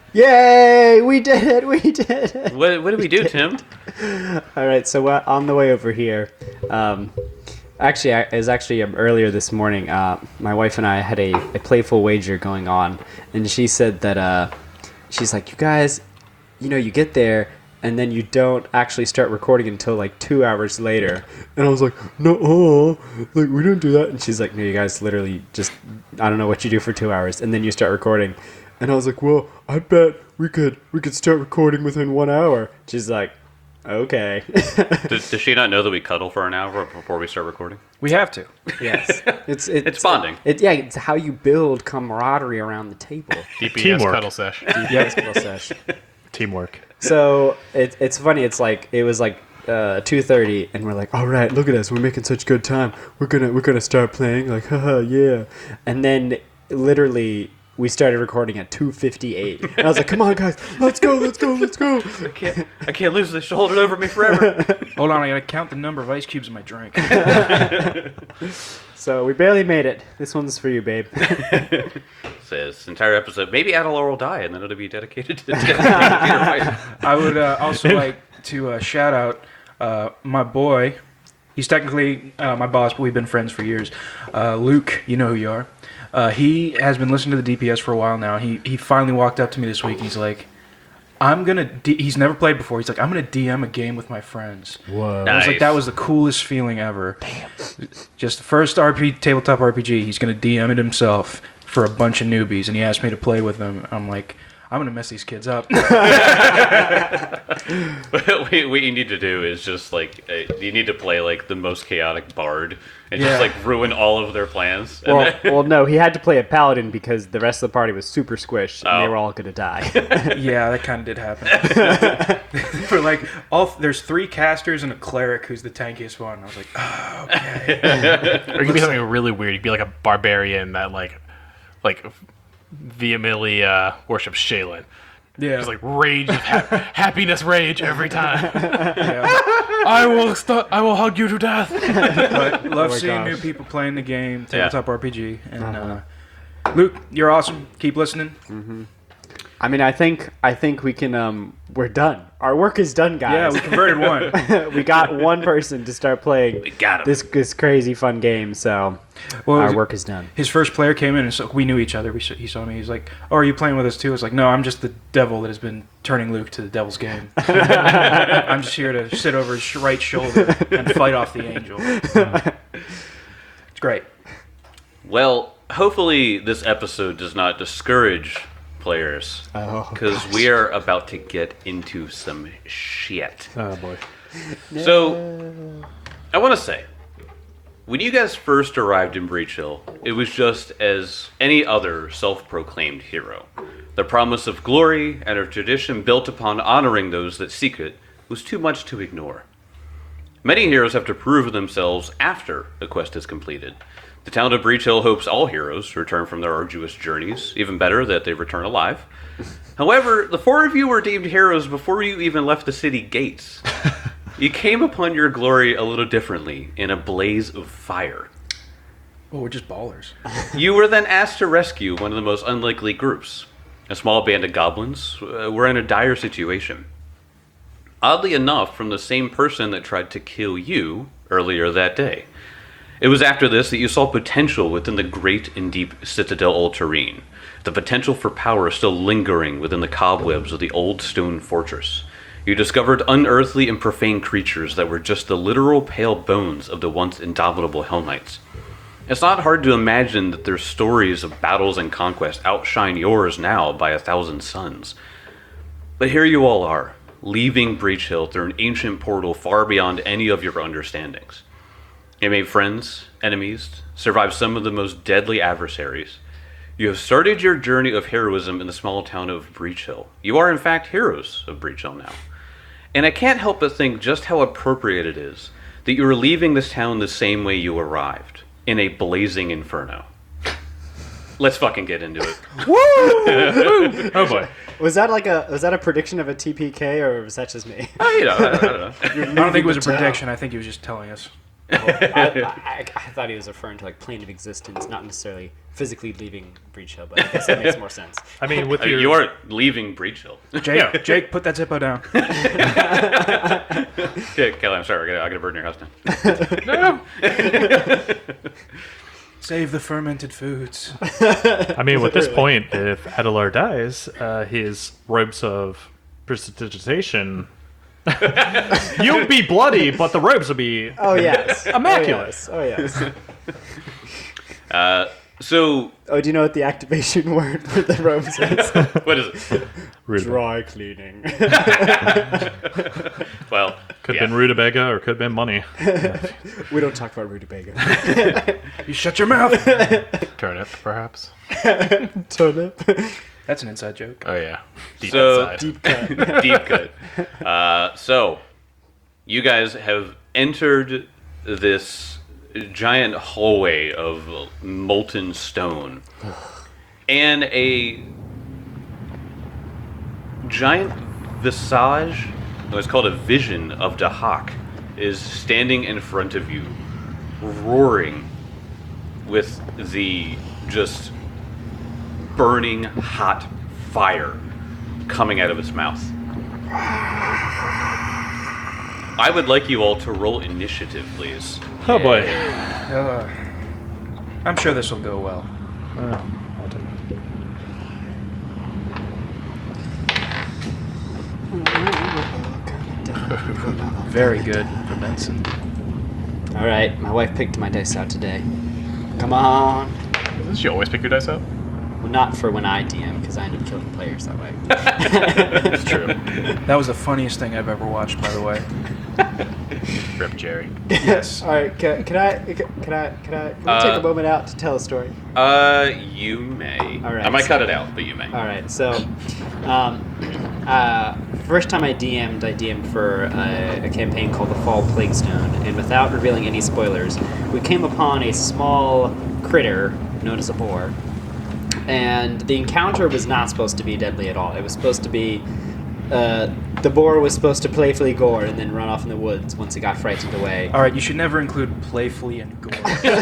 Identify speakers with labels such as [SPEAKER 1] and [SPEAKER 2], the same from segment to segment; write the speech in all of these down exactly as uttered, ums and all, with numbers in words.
[SPEAKER 1] Yay! We did it! We did it!
[SPEAKER 2] What, what did we, we do,
[SPEAKER 1] did.
[SPEAKER 2] Tim?
[SPEAKER 1] All right, so uh, on the way over here, um, actually, I, it was actually um, earlier this morning. Uh, my wife and I had a, a playful wager going on, and she said that uh, she's like, "You guys, you know, you get there, and then you don't actually start recording until like two hours later." And I was like, "No, uh, like we don't do that." And she's like, "No, you guys literally just I don't know what you do for two hours, and then you start recording." And I was like, "Well, I bet we could we could start recording within one hour." She's like, "Okay."
[SPEAKER 2] does, does she not know that we cuddle for an hour before we start recording?
[SPEAKER 3] We have to.
[SPEAKER 1] Yes, it's it's,
[SPEAKER 2] It's bonding.
[SPEAKER 1] It, yeah, it's how you build camaraderie around the table.
[SPEAKER 4] D P S
[SPEAKER 5] Teamwork.
[SPEAKER 4] cuddle sesh.
[SPEAKER 1] Yes, cuddle sesh.
[SPEAKER 5] Teamwork.
[SPEAKER 1] So it, it's funny. It's like it was like uh, two thirty, and we're like, "All right, look at us. We're making such good time. We're gonna we're gonna start playing." Like, haha, yeah. And then literally. We started recording at two fifty-eight. And I was like, come on, guys. Let's go, let's go, let's go.
[SPEAKER 2] I can't, I can't lose this. She'll hold it over me forever.
[SPEAKER 3] Hold on, I gotta count the number of ice cubes in my drink.
[SPEAKER 1] So we barely made it. This one's for you, babe.
[SPEAKER 2] So this entire episode, maybe Adelor will die, and then it'll be dedicated to, dedicated to Peter White.
[SPEAKER 3] I would uh, also like to uh, shout out uh, my boy. He's technically uh, my boss, but we've been friends for years. Uh, Luke, you know who you are. Uh, he has been listening to the D P S for a while now. He he finally walked up to me this week. And he's like, "I'm gonna." D-, he's never played before. He's like, "I'm gonna D M a game with my friends."
[SPEAKER 5] Whoa.
[SPEAKER 3] I was like,
[SPEAKER 2] Nice.
[SPEAKER 3] that was the coolest feeling ever. Damn. Just the first R P tabletop R P G. He's gonna D M it himself for a bunch of newbies, and he asked me to play with them. I'm like, I'm gonna mess these kids up.
[SPEAKER 2] what, we, what you need to do is just like uh, you need to play like the most chaotic bard and
[SPEAKER 3] Yeah.
[SPEAKER 2] just like ruin all of their plans. And
[SPEAKER 1] Well,
[SPEAKER 2] then-
[SPEAKER 1] well, no, he had to play a paladin because the rest of the party was super squished, and they
[SPEAKER 2] Oh.
[SPEAKER 1] were all gonna die.
[SPEAKER 3] Yeah, that kind of did happen. For like all, there's three casters and a cleric who's the tankiest one. I was like, oh, okay.
[SPEAKER 4] Or it could be something really weird. You could be like a barbarian that like, like, vehemently uh, worships Shaylin.
[SPEAKER 3] Yeah,
[SPEAKER 4] Just like rage, of ha- happiness, rage every time.
[SPEAKER 3] yeah.
[SPEAKER 4] I will, stu- I will hug you to death.
[SPEAKER 3] But love
[SPEAKER 1] Oh my
[SPEAKER 3] seeing
[SPEAKER 1] gosh.
[SPEAKER 3] new people playing the game,
[SPEAKER 2] Yeah.
[SPEAKER 3] tabletop R P G, and
[SPEAKER 1] Uh-huh.
[SPEAKER 3] uh, Luke, you're awesome. Keep listening.
[SPEAKER 1] I mean, I think I think we can. Um, we're done. Our work is done,
[SPEAKER 3] Yeah,
[SPEAKER 1] guys.
[SPEAKER 3] we converted one.
[SPEAKER 1] we got one person to start playing
[SPEAKER 2] We got him.
[SPEAKER 1] this this crazy fun game. So
[SPEAKER 3] Well,
[SPEAKER 1] our work is done.
[SPEAKER 3] his first player came in, and so we knew each other. We saw, he saw me. He's like, "Oh, are you playing with us too?" I was like, "No, I'm just the devil that has been turning Luke to the devil's game. I'm just here to sit over his sh- right shoulder and fight off the angel." It's great.
[SPEAKER 2] well, hopefully this episode does not discourage players
[SPEAKER 1] Oh,
[SPEAKER 2] because we are about to get into some shit.
[SPEAKER 5] Oh boy.
[SPEAKER 2] So, I want to say, when you guys first arrived in Breach Hill, it was just as any other self-proclaimed hero. The promise of glory and a tradition built upon honoring those that seek it was too much to ignore. Many heroes have to prove themselves after a quest is completed. The town of Breach Hill hopes all heroes return from their arduous journeys, even better that they return alive. However, the four of you were deemed heroes before you even left the city gates. You came upon your glory a little differently, in a blaze of fire.
[SPEAKER 3] Oh, we're just ballers.
[SPEAKER 2] You were then asked to rescue one of the most unlikely groups. A small band of goblins uh, were in a dire situation. Oddly enough, from the same person that tried to kill you earlier that day. It was after this that you saw potential within the great and deep Citadel Ultarine. The potential for power still lingering within the cobwebs of the old stone fortress. You discovered unearthly and profane creatures that were just the literal pale bones of the once indomitable Hell Knights. It's not hard to imagine that their stories of battles and conquest outshine yours now by a thousand suns. But here you all are, leaving Breach Hill through an ancient portal far beyond any of your understandings. You made friends, enemies, survived some of the most deadly adversaries. You have started your journey of heroism in the small town of Breach Hill. You are in fact heroes of Breach Hill now. And I can't help but think just how appropriate it is that you are leaving this town the same way you arrived, in a blazing inferno. Let's fucking get into it.
[SPEAKER 4] Oh boy.
[SPEAKER 1] Was that like a was that a prediction of a T P K or was that just me?
[SPEAKER 2] Oh, you know, I, I don't know.
[SPEAKER 3] I don't think it was a prediction. I think he was just telling us.
[SPEAKER 1] I, I, I thought he was referring to like plane of existence, not necessarily physically leaving Breach Hill, but I guess that makes more sense.
[SPEAKER 4] I mean, with
[SPEAKER 2] Uh,
[SPEAKER 4] your
[SPEAKER 2] you are leaving Breach Hill.
[SPEAKER 3] Jake,
[SPEAKER 4] Yeah.
[SPEAKER 3] Jake, put that Zippo down.
[SPEAKER 2] Yeah, Kelly, I'm sorry. I gotta, I gotta burn your house down.
[SPEAKER 4] no.
[SPEAKER 3] Save the fermented foods.
[SPEAKER 4] I mean, with this point, if Adelar dies, uh, his robes of prestidigitation. You'll be bloody, but the robes will be.
[SPEAKER 1] Oh yes,
[SPEAKER 4] Immaculate.
[SPEAKER 1] Oh yes. Oh, yes.
[SPEAKER 2] Uh, so,
[SPEAKER 1] Oh, do you know what the activation word for the robes is?
[SPEAKER 2] what is it?
[SPEAKER 4] Rutabaga.
[SPEAKER 1] Dry cleaning.
[SPEAKER 2] Well,
[SPEAKER 4] Could
[SPEAKER 2] yeah.
[SPEAKER 4] have been rutabaga or could have been money.
[SPEAKER 1] We don't talk about rutabaga.
[SPEAKER 3] You shut your mouth.
[SPEAKER 4] Turnip, perhaps.
[SPEAKER 1] Turnip.
[SPEAKER 3] That's an inside joke.
[SPEAKER 4] Oh yeah, deep
[SPEAKER 2] So-
[SPEAKER 4] inside.
[SPEAKER 1] Deep cut.
[SPEAKER 2] Deep cut. Uh, so, you guys have entered this giant hallway of molten stone, and a giant visage, what's called a vision of Dahak, is standing in front of you, roaring with the just burning hot fire coming out of its mouth. I would like you all to roll initiative, please.
[SPEAKER 4] Oh boy.
[SPEAKER 3] Uh, I'm sure this will go well. Very good for Benson.
[SPEAKER 1] All right, my wife picked my dice out today. Come on.
[SPEAKER 4] Does she always pick your dice up?
[SPEAKER 1] Well, not for when I D M, because I end up killing players that way.
[SPEAKER 4] That's true.
[SPEAKER 3] That was the funniest thing I've ever watched, by the way.
[SPEAKER 4] Rip Jerry.
[SPEAKER 3] Yes.
[SPEAKER 1] All right, can, can I can I can I can I
[SPEAKER 2] Uh,
[SPEAKER 1] take a moment out to tell a story?
[SPEAKER 2] Uh, you may.
[SPEAKER 1] All right,
[SPEAKER 2] I might
[SPEAKER 1] so-
[SPEAKER 2] cut it out, but you may.
[SPEAKER 1] All right, so um, uh, first time I D M'd, I D M'd for a, a campaign called the Fall Plague Stone, and without revealing any spoilers, we came upon a small critter known as a boar, and the encounter was not supposed to be deadly at all. It was supposed to be uh, the boar was supposed to playfully gore and then run off in the woods once it got frightened away.
[SPEAKER 3] All right, you should never include playfully and gore.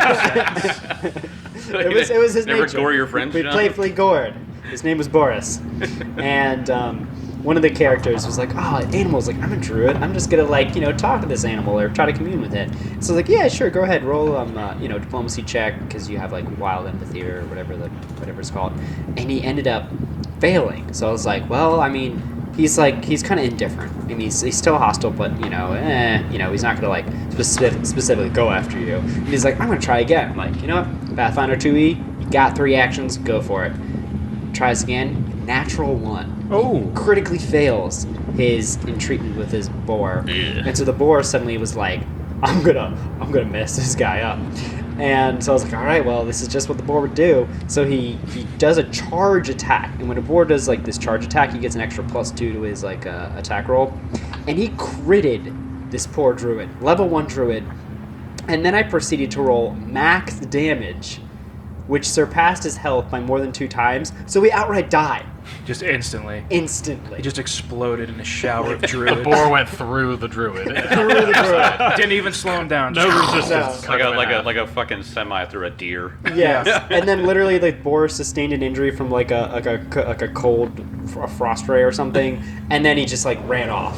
[SPEAKER 1] It was it was his
[SPEAKER 2] Never
[SPEAKER 1] nature.
[SPEAKER 2] gore your friends,
[SPEAKER 1] We
[SPEAKER 2] John?
[SPEAKER 1] playfully gored. His name was Boris, and um, one of the characters was like, "Oh, animals! Like I'm a druid. I'm just gonna like you know talk to this animal or try to commune with it." So I was like, "Yeah, sure, go ahead, roll um uh, you know diplomacy check because you have like wild empathy or whatever the whatever it's called." And he ended up failing. So I was like, "Well, I mean." He's like he's kind of indifferent. I mean, he's, he's still hostile, but you know, eh, you know, he's not gonna like specific, specifically go after you. And he's like, I'm gonna try again. I'm like, you know what, Pathfinder two E, you got three actions, go for it. Tries again, natural one.
[SPEAKER 4] Oh.
[SPEAKER 1] Critically fails his entreatment with his boar, and so the boar suddenly was like, I'm gonna I'm gonna mess this guy up. And so I was like, all right, well, this is just what the boar would do. So he, he does a charge attack. And when a boar does, like, this charge attack, he gets an extra plus two to his, like, uh, attack roll. And he critted this poor druid. Level one druid. And then I proceeded to roll max damage, which surpassed his health by more than two times. So we outright died.
[SPEAKER 3] Just instantly.
[SPEAKER 1] Instantly.
[SPEAKER 3] He just exploded in a shower of
[SPEAKER 4] The
[SPEAKER 3] druid.
[SPEAKER 4] boar went through the druid.
[SPEAKER 1] Through the druid.
[SPEAKER 3] Didn't even slow him down.
[SPEAKER 4] No
[SPEAKER 3] Just-
[SPEAKER 4] resistance.
[SPEAKER 2] Like a
[SPEAKER 4] Cut him
[SPEAKER 2] like
[SPEAKER 4] in
[SPEAKER 2] a
[SPEAKER 4] half.
[SPEAKER 2] like a fucking semi through a deer.
[SPEAKER 1] Yes, and then literally the boar sustained an injury from like a like a like a cold a frost ray or something, and then he just like ran off.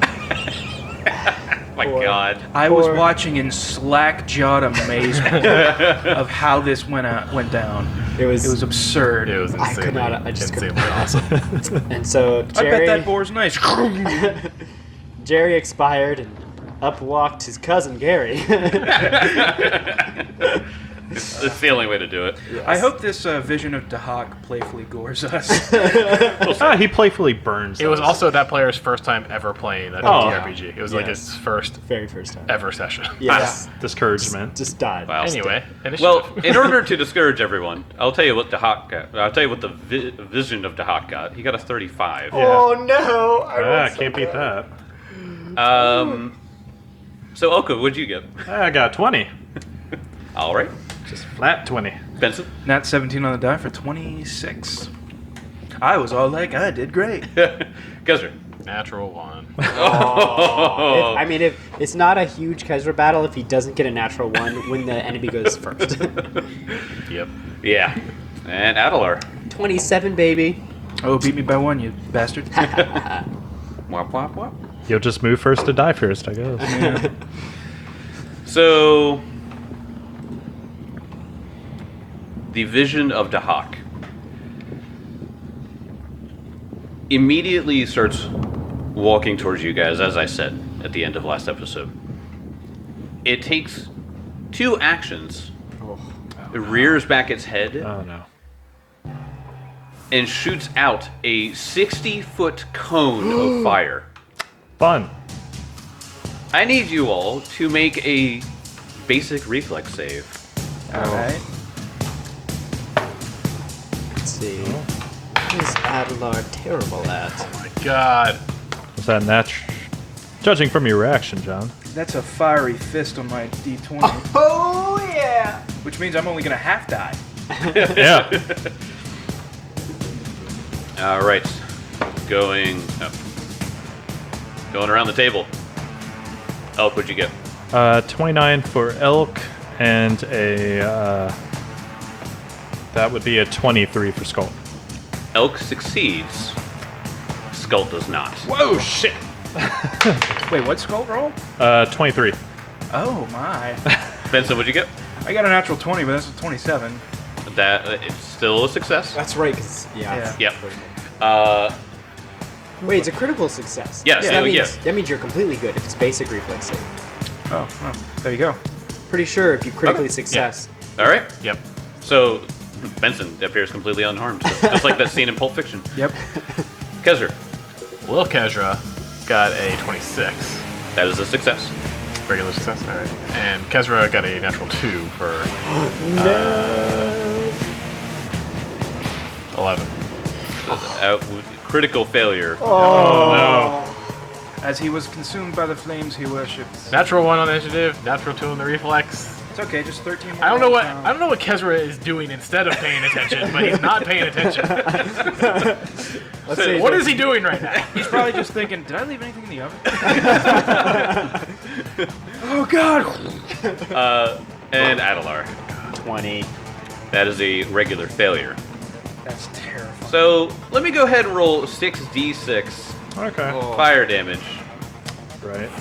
[SPEAKER 2] My
[SPEAKER 1] Poor-
[SPEAKER 2] God.
[SPEAKER 3] I was
[SPEAKER 1] Or-
[SPEAKER 3] watching in slack-jawed amazement of how this went out, went down.
[SPEAKER 1] It was,
[SPEAKER 3] It was absurd.
[SPEAKER 4] It was
[SPEAKER 1] I
[SPEAKER 4] insanely,
[SPEAKER 1] could not- I just couldn't-
[SPEAKER 4] insanely awesome.
[SPEAKER 1] and so
[SPEAKER 3] I bet
[SPEAKER 1] Jerry
[SPEAKER 3] that boar's nice.
[SPEAKER 1] Jerry expired, and up walked his cousin Gary.
[SPEAKER 2] It's, it's the only way to do it.
[SPEAKER 3] I hope this uh, vision of Dahak playfully gores us.
[SPEAKER 4] Ah, he playfully burns. It was us. also that player's first time ever playing a
[SPEAKER 1] Oh.
[SPEAKER 4] D R P G. It was like
[SPEAKER 1] Yes.
[SPEAKER 4] his first
[SPEAKER 1] Very first time.
[SPEAKER 4] ever session.
[SPEAKER 1] Yes.
[SPEAKER 4] Discouragement.
[SPEAKER 1] Just died.
[SPEAKER 2] Wow.
[SPEAKER 4] Anyway,
[SPEAKER 2] Well,
[SPEAKER 4] initiative.
[SPEAKER 2] in order to discourage everyone, I'll tell you what Dahak got. I'll tell you what the vi- vision of Dahak got. He got a thirty-five.
[SPEAKER 1] Oh no! I
[SPEAKER 4] ah,
[SPEAKER 1] rolled so
[SPEAKER 4] can't beat
[SPEAKER 1] bad.
[SPEAKER 4] that.
[SPEAKER 2] Um. So Oka, what'd you get?
[SPEAKER 4] I got twenty.
[SPEAKER 2] All right,
[SPEAKER 4] Just flat twenty.
[SPEAKER 2] Benson.
[SPEAKER 3] Nat seventeen on the die for twenty-six. I was all like, I did great.
[SPEAKER 2] Guzzler.
[SPEAKER 4] Natural one.
[SPEAKER 1] If- I mean, if it's not a huge Kaiser battle if he doesn't get a natural one when the enemy goes first.
[SPEAKER 4] Yep.
[SPEAKER 2] Yeah. And Adelar.
[SPEAKER 1] twenty-seven, baby.
[SPEAKER 3] Oh, beat me by one, you bastard.
[SPEAKER 2] Wop, wop, wop.
[SPEAKER 4] You'll just move first to die first, I guess.
[SPEAKER 3] Yeah.
[SPEAKER 2] So, the vision of Dahak immediately starts walking towards you guys, as I said at the end of last episode. It takes two actions. It rears back its head
[SPEAKER 4] Oh no.
[SPEAKER 2] and shoots out a sixty-foot cone of fire.
[SPEAKER 4] Fun.
[SPEAKER 2] I need you all to make a basic reflex save.
[SPEAKER 3] Alright.
[SPEAKER 1] Let's see. What is Adelar terrible at?
[SPEAKER 5] Oh my god.
[SPEAKER 4] Was that natural? Judging from your reaction, John.
[SPEAKER 3] That's a fiery fist on my D twenty,
[SPEAKER 1] Oh, yeah!
[SPEAKER 3] which means I'm only gonna half die.
[SPEAKER 4] Yeah.
[SPEAKER 2] All right, going up. Going around the table. Elk, what'd you get?
[SPEAKER 4] Uh, twenty-nine for elk and a. Uh, that would be a twenty-three for skull.
[SPEAKER 2] Elk succeeds. Skull does not.
[SPEAKER 3] Whoa, shit! Wait, what skull roll?
[SPEAKER 4] Uh, twenty-three.
[SPEAKER 3] Oh my.
[SPEAKER 2] Benson, what'd you get?
[SPEAKER 3] I got a natural twenty, but that's a twenty-seven.
[SPEAKER 2] That uh, it's still a success.
[SPEAKER 1] That's right, because, yeah.
[SPEAKER 3] Yeah.
[SPEAKER 2] Yep. Uh,
[SPEAKER 1] Wait, it's a critical success.
[SPEAKER 2] Yes,
[SPEAKER 1] that
[SPEAKER 2] yeah,
[SPEAKER 1] means,
[SPEAKER 2] yeah.
[SPEAKER 1] that means you're completely good if it's basic reflex save.
[SPEAKER 3] Oh, well, there you go.
[SPEAKER 1] Pretty sure if you critically
[SPEAKER 2] Okay.
[SPEAKER 1] success.
[SPEAKER 2] all right.
[SPEAKER 5] Yep.
[SPEAKER 2] So Benson appears completely unharmed, just, just like that scene in Pulp Fiction.
[SPEAKER 3] Yep.
[SPEAKER 2] Kezra,
[SPEAKER 5] Lil Kezra got a twenty-six.
[SPEAKER 2] that is a success.
[SPEAKER 5] Regular success, alright. And Kezra got a natural two for eleven.
[SPEAKER 2] Uh, critical failure.
[SPEAKER 3] As he was consumed by the flames he worshipped.
[SPEAKER 5] Natural one on the initiative, natural two on the reflex.
[SPEAKER 3] It's okay, just thirteen more.
[SPEAKER 5] I don't know what
[SPEAKER 3] rounds
[SPEAKER 5] I don't know what Kezra is doing instead of paying attention, but he's not paying attention.
[SPEAKER 1] Let's say
[SPEAKER 5] What is he doing right now?
[SPEAKER 3] He's probably just thinking, did I leave anything in the oven? Oh god!
[SPEAKER 2] Uh, and Adelar,
[SPEAKER 1] twenty.
[SPEAKER 2] that is a regular failure.
[SPEAKER 3] That's terrifying.
[SPEAKER 2] So let me go ahead and roll six d six
[SPEAKER 4] Okay.
[SPEAKER 2] fire damage.
[SPEAKER 4] Right.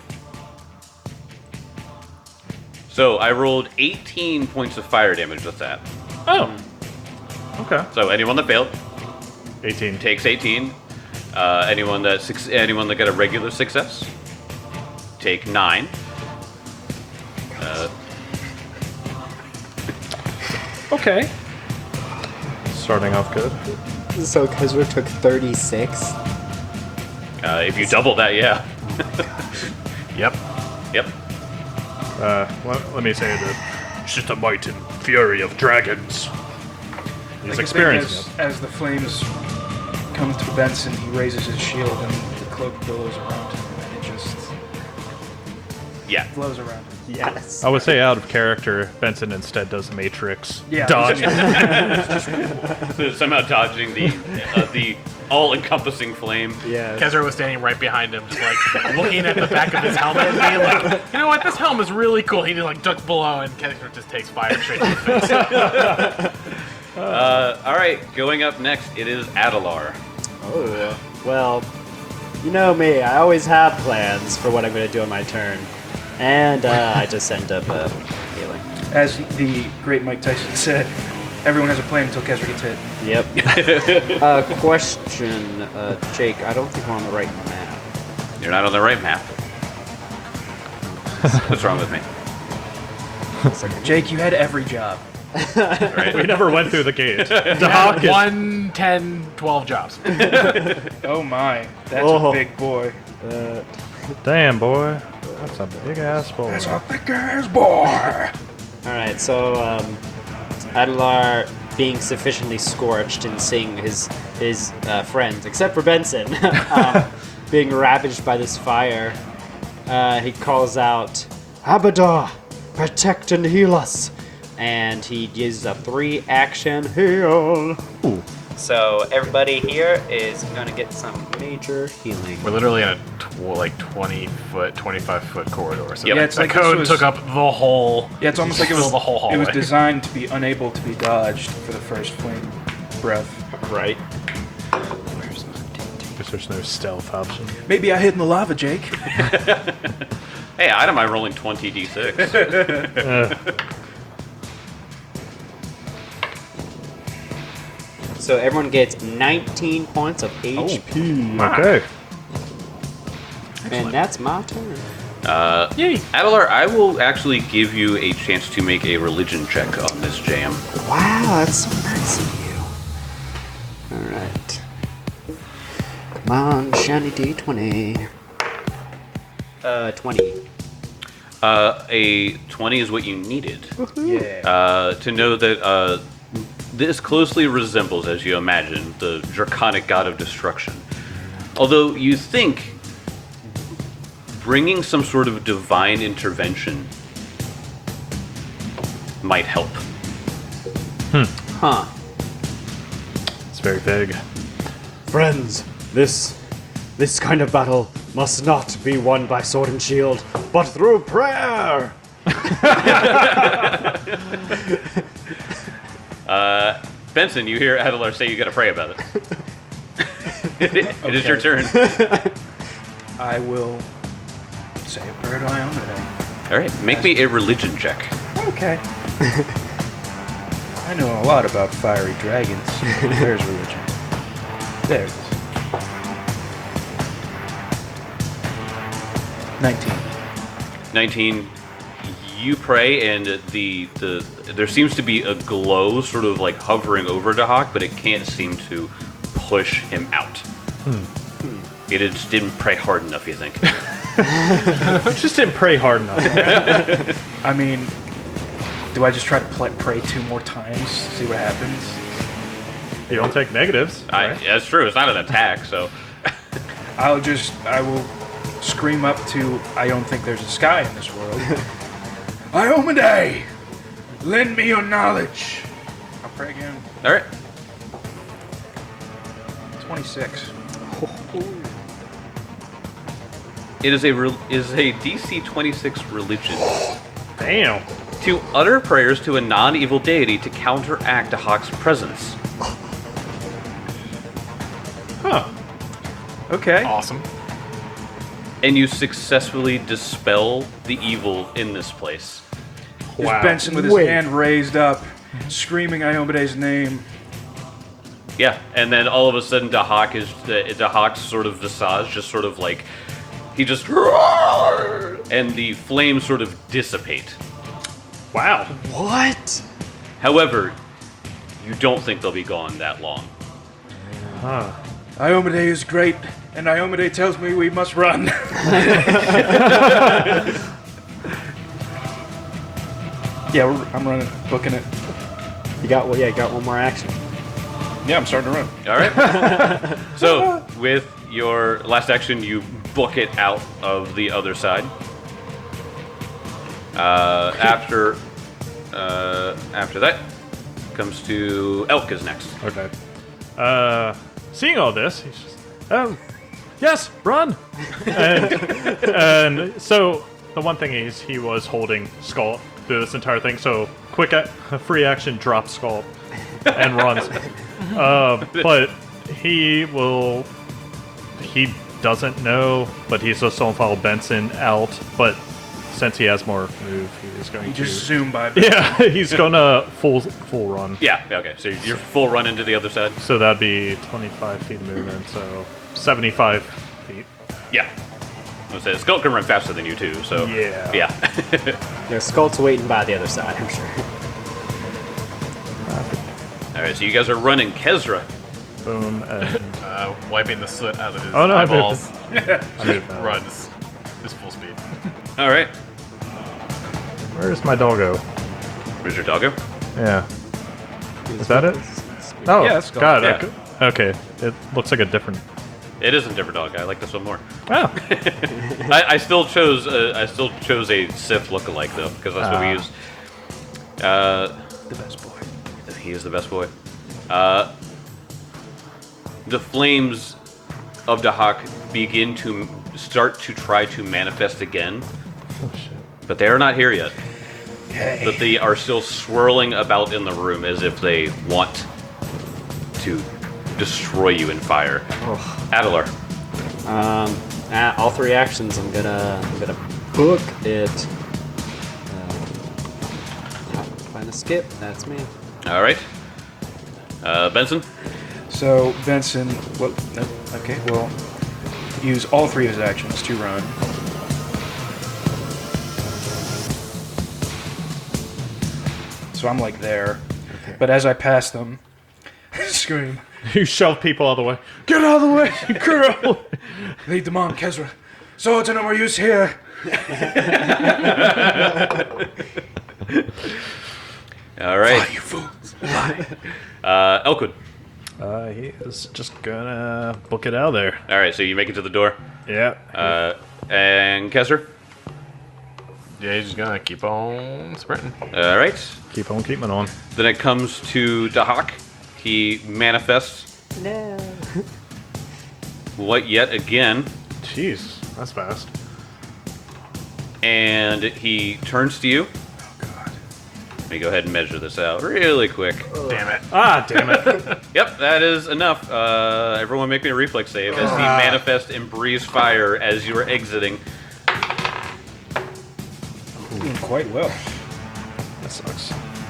[SPEAKER 2] So I rolled eighteen points of fire damage with that.
[SPEAKER 4] Oh. Okay.
[SPEAKER 2] So anyone that failed
[SPEAKER 4] eighteen.
[SPEAKER 2] takes eighteen. Uh, anyone that suc- anyone that got a regular success take nine. Uh,
[SPEAKER 4] Okay. Starting off good.
[SPEAKER 1] So Kezra took thirty-six.
[SPEAKER 2] uh, if you double that, yeah.
[SPEAKER 5] Yep.
[SPEAKER 2] Yep.
[SPEAKER 4] Uh, let, let me say that it's just the might and fury of dragons. He's
[SPEAKER 3] Like,
[SPEAKER 4] experienced.
[SPEAKER 3] As, as the flames come through Benson, he raises his shield and the cloak billows around him, and it just
[SPEAKER 2] Yeah.
[SPEAKER 3] flows around him.
[SPEAKER 1] Yes.
[SPEAKER 4] I would say out of character, Benson instead does Matrix.
[SPEAKER 3] Yeah.
[SPEAKER 4] Dodge.
[SPEAKER 2] So somehow dodging the uh, the all-encompassing flame.
[SPEAKER 1] Yes.
[SPEAKER 5] Kezra was standing right behind him, just like looking at the back of his helmet and being like, you know what, this helm is really cool. He just like ducks below and Kezra just takes fire straight to the face.
[SPEAKER 2] Uh, all right, going up next, it is Adelar.
[SPEAKER 1] Oh, well, you know me. I always have plans for what I'm going to do on my turn. And uh, I just end up uh, healing.
[SPEAKER 3] As the great Mike Tyson said, everyone has a plan until Kezra gets hit.
[SPEAKER 1] Yep. uh, question, uh, Jake. I don't think we're on the right map.
[SPEAKER 2] You're not on the right map. What's wrong with me?
[SPEAKER 3] Jake, you had every job.
[SPEAKER 2] Right?
[SPEAKER 4] We never went through the gate.
[SPEAKER 5] You had one, ten, twelve jobs.
[SPEAKER 3] Oh my, that's
[SPEAKER 1] Oh.
[SPEAKER 3] a big boy.
[SPEAKER 1] Uh,
[SPEAKER 4] Damn, boy. That's a big ass boy.
[SPEAKER 3] That's a big ass boy.
[SPEAKER 1] all right. So um, Adelar, being sufficiently scorched and seeing his his uh, friends, except for Benson, um, being ravaged by this fire, uh, he calls out, "Abadar, protect and heal us!" And he uses a three-action heal.
[SPEAKER 4] Ooh.
[SPEAKER 1] So everybody here is gonna get some major healing.
[SPEAKER 5] We're literally in a tw- like twenty foot, twenty-five foot corridor. So
[SPEAKER 2] Yep.
[SPEAKER 3] Yeah,
[SPEAKER 5] the
[SPEAKER 3] it's like this
[SPEAKER 5] code
[SPEAKER 3] was-
[SPEAKER 5] took up the whole.
[SPEAKER 3] Yeah, it's almost like it was
[SPEAKER 5] the whole hallway.
[SPEAKER 3] It was designed to be unable to be dodged for the first flame breath.
[SPEAKER 1] Right.
[SPEAKER 4] Guess there's no stealth option.
[SPEAKER 3] Maybe I hid in the lava, Jake.
[SPEAKER 2] Hey, I don't mind rolling twenty d six.
[SPEAKER 1] So everyone gets nineteen points of H P.
[SPEAKER 4] Okay.
[SPEAKER 1] And that's my turn.
[SPEAKER 2] Uh,
[SPEAKER 5] Yay!
[SPEAKER 2] Adelar, I will actually give you a chance to make a religion check on this jam.
[SPEAKER 1] Wow, that's so nice of you. Alright. Come on, shiny D twenty. Uh, twenty.
[SPEAKER 2] Uh, a twenty is what you needed.
[SPEAKER 3] Yeah.
[SPEAKER 2] Uh, to know that uh, this closely resembles, as you imagine, the draconic god of destruction. Although you think bringing some sort of divine intervention might help.
[SPEAKER 1] Huh.
[SPEAKER 4] It's very big.
[SPEAKER 1] Friends, this this kind of battle must not be won by sword and shield, but through prayer.
[SPEAKER 2] Uh, Benson, you hear Adelar say you gotta pray about it. It is your turn.
[SPEAKER 3] I will say a prayer to Iomedae.
[SPEAKER 2] Alright, make me a religion check.
[SPEAKER 3] Okay. I know a lot about fiery dragons. There's religion. There it is. nineteen.
[SPEAKER 2] nineteen, you pray, and the the there seems to be a glow sort of like hovering over Dahak, but it can't seem to push him out. It just didn't pray hard enough, you think?
[SPEAKER 4] Just didn't pray hard enough.
[SPEAKER 3] I mean, do I just try to pl- pray two more times, see what happens?
[SPEAKER 4] You don't take negatives.
[SPEAKER 2] I,
[SPEAKER 4] right?
[SPEAKER 2] that's true. It's not an attack, so
[SPEAKER 3] I'll just, I will scream up to, I don't think there's a sky in this world. Iomedae, lend me your knowledge. I'll pray again.
[SPEAKER 2] all right.
[SPEAKER 3] twenty-six.
[SPEAKER 2] It is a re- is a D C twenty-six religion
[SPEAKER 4] Damn.
[SPEAKER 2] to utter prayers to a non-evil deity to counteract Dahak's presence.
[SPEAKER 4] Huh.
[SPEAKER 3] Okay.
[SPEAKER 5] Awesome.
[SPEAKER 2] And you successfully dispel the evil in this place.
[SPEAKER 3] There's
[SPEAKER 4] Wow.
[SPEAKER 3] Benson with his
[SPEAKER 1] Wait.
[SPEAKER 3] hand raised up, screaming Iomedae's name.
[SPEAKER 2] Yeah, and then all of a sudden, Dahak is uh, Dahak's sort of visage just sort of like he just and the flames sort of dissipate.
[SPEAKER 4] Wow.
[SPEAKER 1] What?
[SPEAKER 2] However, you don't think they'll be gone that long.
[SPEAKER 4] Huh.
[SPEAKER 3] Iomedae is great, and Iomedae tells me we must run. Yeah, we're, I'm running, booking it.
[SPEAKER 1] You got well, yeah, you got one more action.
[SPEAKER 3] Yeah, I'm starting to run.
[SPEAKER 2] All right. So with your last action, you book it out of the other side. Uh, after uh, after that comes to Elk is next.
[SPEAKER 4] Okay. Uh, seeing all this, he's just, oh, yes, run. and, and so the one thing is he was holding Skull through this entire thing. So quick, a free action, drop Skull, and runs. Uh, but he will. He doesn't know, but he's just going to follow Benson out. But since he has more move, he is going
[SPEAKER 3] You
[SPEAKER 4] to.
[SPEAKER 3] just zoom by.
[SPEAKER 4] Yeah, he's gonna full full run.
[SPEAKER 2] Yeah. Okay. So you're full run into the other side.
[SPEAKER 4] So that'd be twenty-five feet of movement, so seventy-five feet.
[SPEAKER 2] Yeah. I was saying, Skull can run faster than you too. So
[SPEAKER 4] Yeah.
[SPEAKER 2] Yeah.
[SPEAKER 1] Yeah, Skull's waiting by the other side, I'm sure.
[SPEAKER 2] All right. So you guys are running Kezra.
[SPEAKER 4] Boom, and
[SPEAKER 5] Uh, wiping the soot out of his
[SPEAKER 4] Oh, no, I moved
[SPEAKER 5] eyeballs.
[SPEAKER 4] I moved now.
[SPEAKER 5] Runs. Just full speed.
[SPEAKER 2] All right.
[SPEAKER 4] Where's my doggo?
[SPEAKER 2] Where's your doggo?
[SPEAKER 4] Yeah. Is that it? Oh,
[SPEAKER 3] Yeah, that's Skull.
[SPEAKER 4] God.
[SPEAKER 2] Yeah.
[SPEAKER 4] Okay. Okay. It looks like a different.
[SPEAKER 2] It is a different dog. I like this one more.
[SPEAKER 4] Oh.
[SPEAKER 2] I, I still chose. Uh, I still chose a Sith lookalike though, because that's what we
[SPEAKER 4] Ah.
[SPEAKER 2] used. Uh,
[SPEAKER 3] The best boy.
[SPEAKER 2] he is the best boy. Uh, the flames of Dahak begin to start to try to manifest again.
[SPEAKER 4] Oh, shit.
[SPEAKER 2] But they are not here yet.
[SPEAKER 3] Okay.
[SPEAKER 2] But they are still swirling about in the room as if they want to destroy you in fire. Adelar.
[SPEAKER 1] Um, ah, all three actions. I'm gonna, I'm gonna book it. Uh, yeah, find a skip. That's me.
[SPEAKER 2] All right. Uh, Benson.
[SPEAKER 3] So Benson, well, no, okay, well, use all three of his actions to run. So I'm like there,
[SPEAKER 1] Okay.
[SPEAKER 3] but as I pass them, scream,
[SPEAKER 4] You shove people out of the way.
[SPEAKER 3] "Get out of the way! Get out of the way! Lead them on, Kezra. Swords are no more use here."
[SPEAKER 2] All right.
[SPEAKER 3] You fools!
[SPEAKER 2] Uh, Elkwood.
[SPEAKER 4] Uh, he is just gonna book it out of there.
[SPEAKER 2] All right, so you make it to the door.
[SPEAKER 4] Yeah.
[SPEAKER 2] Uh, and Kessler.
[SPEAKER 5] Yeah, he's just gonna keep on sprinting.
[SPEAKER 2] All right.
[SPEAKER 4] Keep on keeping on.
[SPEAKER 2] Then it comes to Dahak. He manifests.
[SPEAKER 1] No.
[SPEAKER 2] What yet again?
[SPEAKER 4] Jeez, that's fast.
[SPEAKER 2] And he turns to you.
[SPEAKER 3] Oh God!
[SPEAKER 2] Let me go ahead and measure this out really quick.
[SPEAKER 5] Damn it.
[SPEAKER 4] Ah, damn it.
[SPEAKER 2] Yep, that is enough. Uh, everyone make me a reflex save as he manifests and breathes fire as you are exiting.
[SPEAKER 3] Doing quite well.
[SPEAKER 4] That sucks.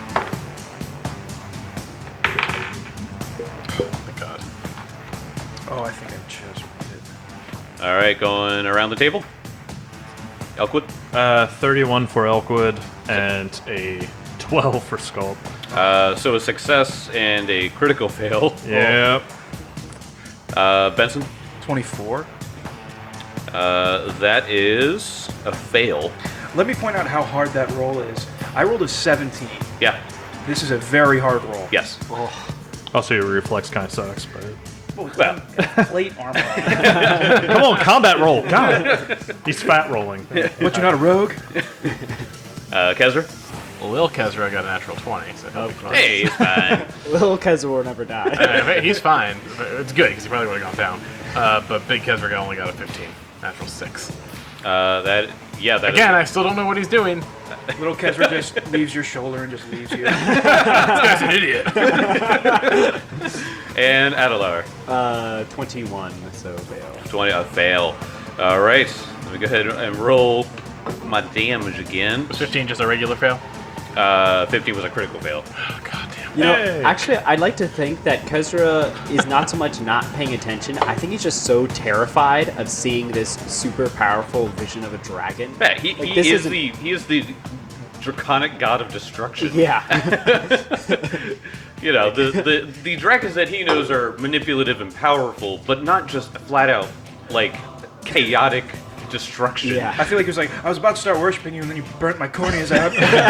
[SPEAKER 5] Oh my god.
[SPEAKER 3] Oh, I think I chose it.
[SPEAKER 2] All right, going around the table. Elkwood.
[SPEAKER 4] Uh, thirty-one for Elkwood and a twelve for Sculpt.
[SPEAKER 2] Uh, so a success and a critical fail.
[SPEAKER 4] Yep.
[SPEAKER 2] Uh, Benson.
[SPEAKER 3] twenty-four.
[SPEAKER 2] Uh, that is a fail.
[SPEAKER 3] Let me point out how hard that roll is. I rolled a seventeen.
[SPEAKER 2] Yeah.
[SPEAKER 3] This is a very hard roll.
[SPEAKER 2] Yes.
[SPEAKER 4] Also, your reflex kind of sucks, but...
[SPEAKER 2] Well,
[SPEAKER 3] Plate armor.
[SPEAKER 4] Come on, combat roll. God. He's fat rolling.
[SPEAKER 3] But you're not a rogue?
[SPEAKER 2] uh, Kezra.
[SPEAKER 5] Well, Lil Kezra got a natural twenty, so he'll be fine.
[SPEAKER 2] Hey, it's fine.
[SPEAKER 1] Little Kezra will never die.
[SPEAKER 5] Uh, he's fine. It's good because he probably would have gone down. Uh, but Big Kezra only got a fifteen, natural six.
[SPEAKER 2] Uh, that yeah. That
[SPEAKER 5] Again,
[SPEAKER 2] is-
[SPEAKER 5] I still don't know what he's doing.
[SPEAKER 3] Little Kezra just leaves your shoulder and just leaves you.
[SPEAKER 5] This guy's an idiot.
[SPEAKER 2] and Adelar.
[SPEAKER 1] Uh, twenty-one. So fail.
[SPEAKER 2] twenty. A fail. All right. Let me go ahead and roll my damage again.
[SPEAKER 5] Was fifteen just a regular fail?
[SPEAKER 2] Uh, fifteen was a critical fail.
[SPEAKER 5] Oh, god damn.
[SPEAKER 1] You know,
[SPEAKER 4] Hey.
[SPEAKER 1] actually, I'd like to think that Kezra is not so much not paying attention. I think he's just so terrified of seeing this super powerful vision of a dragon.
[SPEAKER 2] Yeah, he,
[SPEAKER 1] Like,
[SPEAKER 2] he
[SPEAKER 1] this
[SPEAKER 2] is
[SPEAKER 1] isn't-
[SPEAKER 2] the he is the draconic god of destruction.
[SPEAKER 1] Yeah.
[SPEAKER 2] You know, the, the the dragons that he knows are manipulative and powerful, but not just flat out like chaotic destruction.
[SPEAKER 1] Yeah.
[SPEAKER 3] I feel like he was like, I was about to start worshiping you, and then you burnt my corneas out.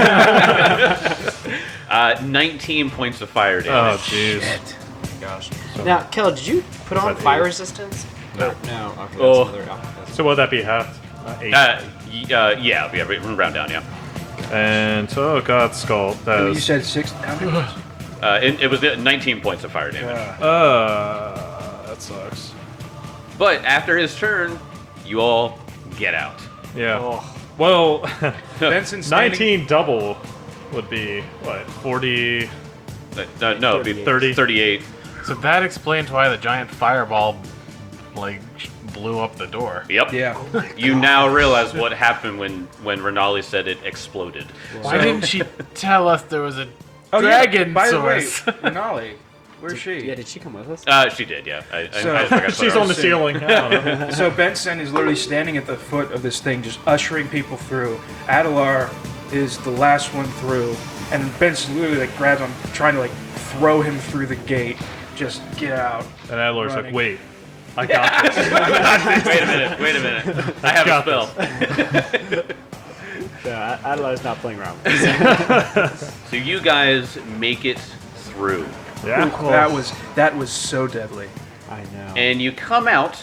[SPEAKER 2] Uh, nineteen points of fire
[SPEAKER 4] Oh,
[SPEAKER 2] damage.
[SPEAKER 4] jeez.
[SPEAKER 5] Gosh.
[SPEAKER 1] Now, Kel, did you put on
[SPEAKER 4] But
[SPEAKER 1] fire
[SPEAKER 4] he-
[SPEAKER 1] resistance?
[SPEAKER 5] No.
[SPEAKER 1] Or- no. Okay. That's
[SPEAKER 2] Oh.
[SPEAKER 1] another, oh, that's-
[SPEAKER 4] So would that be half? Uh, eight.
[SPEAKER 2] Uh, y- uh, yeah, yeah, round down, yeah.
[SPEAKER 4] And, oh god, Skull. That
[SPEAKER 3] You
[SPEAKER 4] is...
[SPEAKER 3] said six. How many was it?
[SPEAKER 2] Uh, it, it was nineteen points of fire damage.
[SPEAKER 3] Uh,
[SPEAKER 4] Uh, that sucks.
[SPEAKER 2] But after his turn, you all get out.
[SPEAKER 4] Yeah.
[SPEAKER 1] Oh.
[SPEAKER 4] Well,
[SPEAKER 3] Benson standing.
[SPEAKER 4] nineteen double would be, what, forty...
[SPEAKER 2] Uh, no, no, it'd be
[SPEAKER 4] thirty.
[SPEAKER 2] thirty-eight.
[SPEAKER 5] So that explains why the giant fireball, like, blew up the door.
[SPEAKER 2] Yep.
[SPEAKER 3] Yeah.
[SPEAKER 2] You now realize what happened when when Renali said it exploded.
[SPEAKER 5] Why didn't she tell us there was a
[SPEAKER 3] Oh, yeah,
[SPEAKER 5] dragon
[SPEAKER 3] by the way,
[SPEAKER 5] source?
[SPEAKER 3] Renali, where's she?
[SPEAKER 1] Yeah, did she come with us?
[SPEAKER 2] Uh, she did, yeah. I, I,
[SPEAKER 3] So-
[SPEAKER 2] I forgot to put
[SPEAKER 4] She's
[SPEAKER 2] her
[SPEAKER 4] on the ceiling. I don't know.
[SPEAKER 3] So Benson is literally standing at the foot of this thing, just ushering people through. Adelar is the last one through, and Benson literally like grabs him, trying to like throw him through the gate. Just get out.
[SPEAKER 4] And Adler's like,
[SPEAKER 3] Running.
[SPEAKER 4] wait, I got this.
[SPEAKER 2] Wait a minute, wait a minute. I have a
[SPEAKER 4] Got
[SPEAKER 2] spell.
[SPEAKER 1] Yeah, Adelar's not playing around. with this.
[SPEAKER 2] So you guys make it through.
[SPEAKER 4] Yeah.
[SPEAKER 3] That was that was so deadly.
[SPEAKER 1] I know.
[SPEAKER 2] And you come out.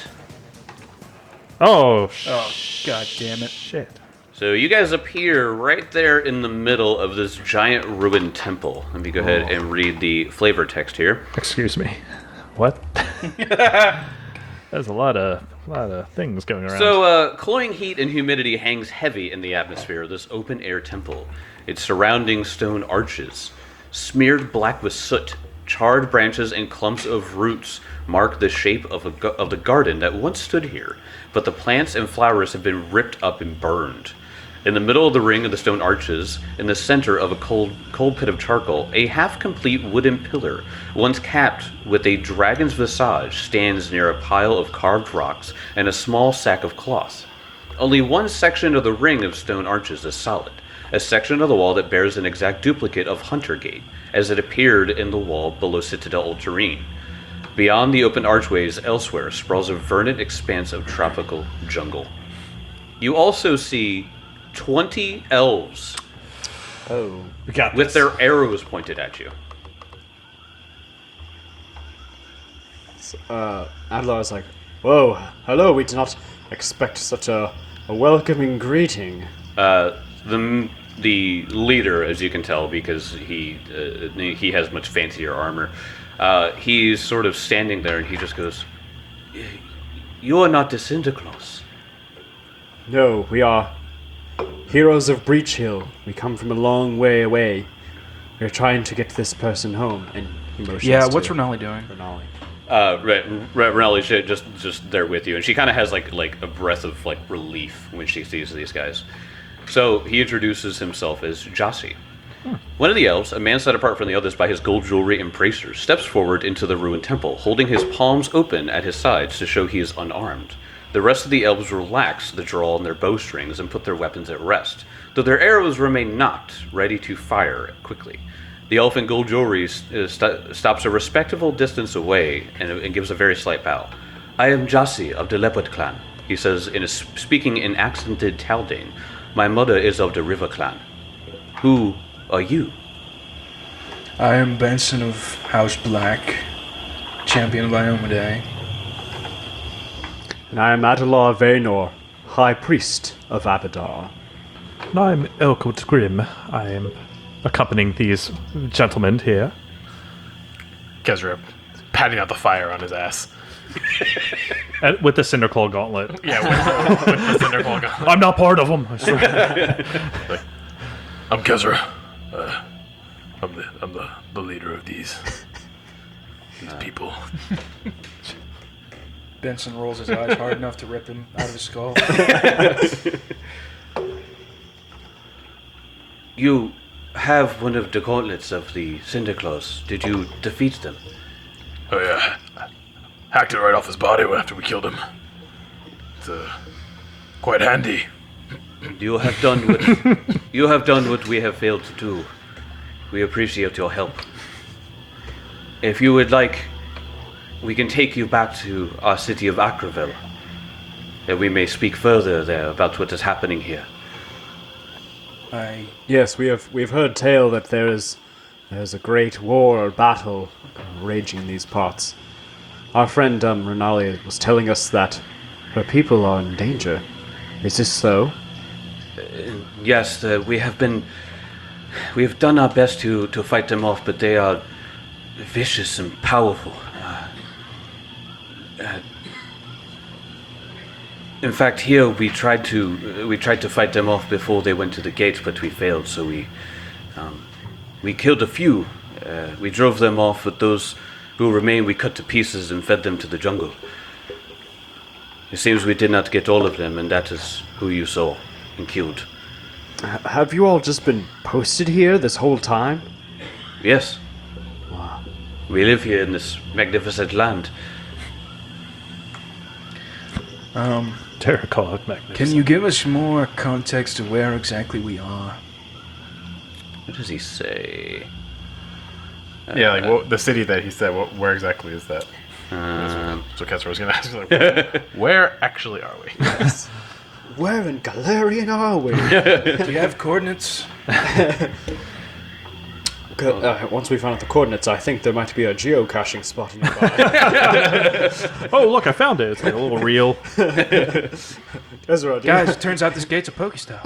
[SPEAKER 4] Oh, sh-
[SPEAKER 3] Oh god damn it!
[SPEAKER 4] shit.
[SPEAKER 2] So you guys appear right there in the middle of this giant ruined temple. Let me go ahead and read the flavor text here.
[SPEAKER 4] Excuse me. What? There's a lot of a lot of things going around.
[SPEAKER 2] So, uh, cloying heat and humidity hangs heavy in the atmosphere of this open-air temple. Its surrounding stone arches, smeared black with soot, charred branches and clumps of roots mark the shape of, a, of the garden that once stood here, but the plants and flowers have been ripped up and burned. In the middle of the ring of the stone arches, in the center of a cold, cold pit of charcoal, a half-complete wooden pillar, once capped with a dragon's visage, stands near a pile of carved rocks and a small sack of cloth. Only one section of the ring of stone arches is solid, a section of the wall that bears an exact duplicate of Hunter Gate, as it appeared in the wall below Citadel Ultramarine. Beyond the open archways elsewhere sprawls a verdant expanse of tropical jungle. You also see twenty elves
[SPEAKER 1] Oh.
[SPEAKER 4] we got
[SPEAKER 2] with
[SPEAKER 4] this.
[SPEAKER 2] their arrows pointed at you.
[SPEAKER 1] Uh, Adlar is like, whoa, hello, we did not expect such a, a welcoming greeting.
[SPEAKER 2] Uh, the the leader, as you can tell, because he uh, he has much fancier armor, uh, he's sort of standing there, and he just goes, "You are not the Santa Claus."
[SPEAKER 1] No, we are heroes of Breach Hill. We come from a long way away. We're trying to get this person home. And he motions
[SPEAKER 3] Yeah,
[SPEAKER 1] to
[SPEAKER 3] what's Renali doing?
[SPEAKER 1] Renali.
[SPEAKER 2] Uh, Re- Re- Renelli's just just there with you, and she kind of has like like a breath of like relief when she sees these guys. So he introduces himself as Jossi. One of the elves, a man set apart from the others by his gold jewelry and bracers, steps forward into the ruined temple, holding his palms open at his sides to show he is unarmed. The rest of the elves relax the draw on their bowstrings and put their weapons at rest, though their arrows remain knocked, ready to fire quickly. The elf in gold jewelry uh, st- stops a respectable distance away and, and gives a very slight bow. "I am Jossi of the Leopard Clan," he says, in a, speaking in accented Taldane. "My mother is of the River Clan. Who are you?"
[SPEAKER 3] I am Benson of House Black, champion by Omeday.
[SPEAKER 1] And I am Adalar Vaynor, High Priest of Abadar.
[SPEAKER 4] And I'm Elkwood Grim. I am accompanying these gentlemen here.
[SPEAKER 5] Kezra patting out the fire on his ass.
[SPEAKER 4] And with the Cinderclaw gauntlet.
[SPEAKER 5] Yeah, with, with the Cinderclaw gun.
[SPEAKER 4] I'm not part of them. I swear.
[SPEAKER 5] I'm Kezra. Uh, I'm the I'm the, the leader of these these people.
[SPEAKER 3] Benson rolls his eyes hard enough to rip him out of his skull.
[SPEAKER 2] "You have one of the gauntlets of the Cinder Claws. Did you defeat them?"
[SPEAKER 5] Oh yeah, I hacked it right off his body after we killed him. It's uh, quite handy.
[SPEAKER 2] You have done what you have done what we have failed to do. We appreciate your help. If you would like, we can take you back to our city of Acraville, and we may speak further there about what is happening here.
[SPEAKER 3] I
[SPEAKER 1] Yes, we have we've heard tale that there is there's a great war or battle raging in these parts. Our friend um, Renali was telling us that her people are in danger. Is this so?
[SPEAKER 2] Yes, uh, we have been. We have done our best to, to fight them off, but they are vicious and powerful. Uh, uh, in fact, here we tried to we tried to fight them off before they went to the gates, but we failed. So we um, we killed a few. Uh, we drove them off, but those who remained we cut to pieces and fed them to the jungle. It seems we did not get all of them, and that is who you saw and killed.
[SPEAKER 1] H- have you all just been posted here this whole time?
[SPEAKER 2] Yes. We live here in this magnificent land.
[SPEAKER 3] um.
[SPEAKER 4] Terracotta magnificent.
[SPEAKER 3] Can you give us more context to where exactly we are?
[SPEAKER 2] What does he say?
[SPEAKER 6] Yeah, like what, the city that he said. What, where exactly is that?
[SPEAKER 2] Um,
[SPEAKER 5] So Kezra was gonna ask, like, where actually are we?
[SPEAKER 1] Where in Galarian are we?
[SPEAKER 3] Do you have coordinates?
[SPEAKER 1] Go- uh, once we find out the coordinates, I think there might be a geocaching spot nearby.
[SPEAKER 4] Oh, look, I found it. It's like a little reel.
[SPEAKER 1] Ezra, do you-
[SPEAKER 3] Guys, it turns out this gate's a Pokestop.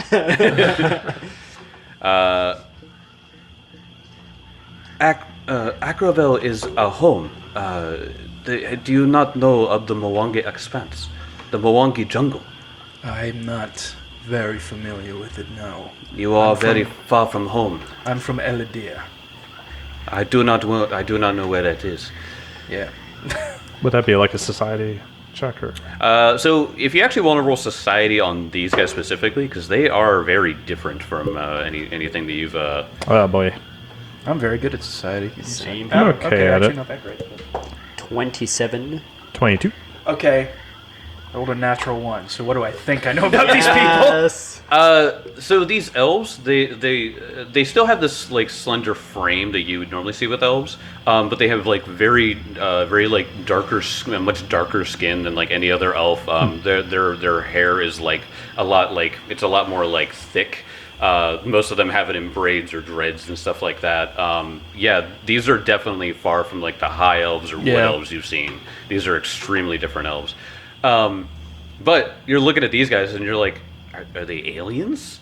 [SPEAKER 2] Ac- uh, Acraville is a home. Uh, the, do you not know of the Mwangi Expanse? The Mwangi Jungle?
[SPEAKER 3] I'm not very familiar with it now.
[SPEAKER 2] You are
[SPEAKER 3] I'm from-
[SPEAKER 2] very far from home.
[SPEAKER 3] I'm from Eladir.
[SPEAKER 2] I do not wa- I do not know where that is.
[SPEAKER 3] Yeah.
[SPEAKER 4] Would that be like a society check or?
[SPEAKER 2] Uh, so if you actually want to roll society on these guys specifically, because they are very different from uh, any anything that you've. Uh,
[SPEAKER 4] Oh boy.
[SPEAKER 3] I'm very good at society.
[SPEAKER 1] Same.
[SPEAKER 4] I'm okay at
[SPEAKER 3] actually
[SPEAKER 4] it.
[SPEAKER 3] not that great. but-
[SPEAKER 1] twenty-seven.
[SPEAKER 4] Twenty-two.
[SPEAKER 3] Okay. I rolled a natural one, so what do I think I know about these people?
[SPEAKER 1] Yes.
[SPEAKER 2] Uh, so these elves, they they uh, they still have this like slender frame that you would normally see with elves, um, but they have like very uh, very like darker, s- uh, much darker skin than like any other elf. Um, their their their hair is like a lot like it's a lot more like thick. Uh, most of them have it in braids or dreads and stuff like that. Um, yeah, these are definitely far from like the high elves or wood
[SPEAKER 3] Yeah.
[SPEAKER 2] elves you've seen. These are extremely different elves. Um, but you're looking at these guys and you're like, are, are they aliens?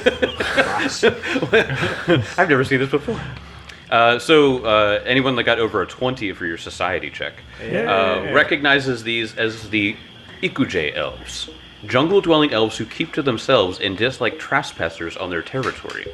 [SPEAKER 2] I've never seen this before. Uh, so uh, anyone that got over a twenty for your society check uh, recognizes these as the Ikuje elves, jungle-dwelling elves who keep to themselves and dislike trespassers on their territory.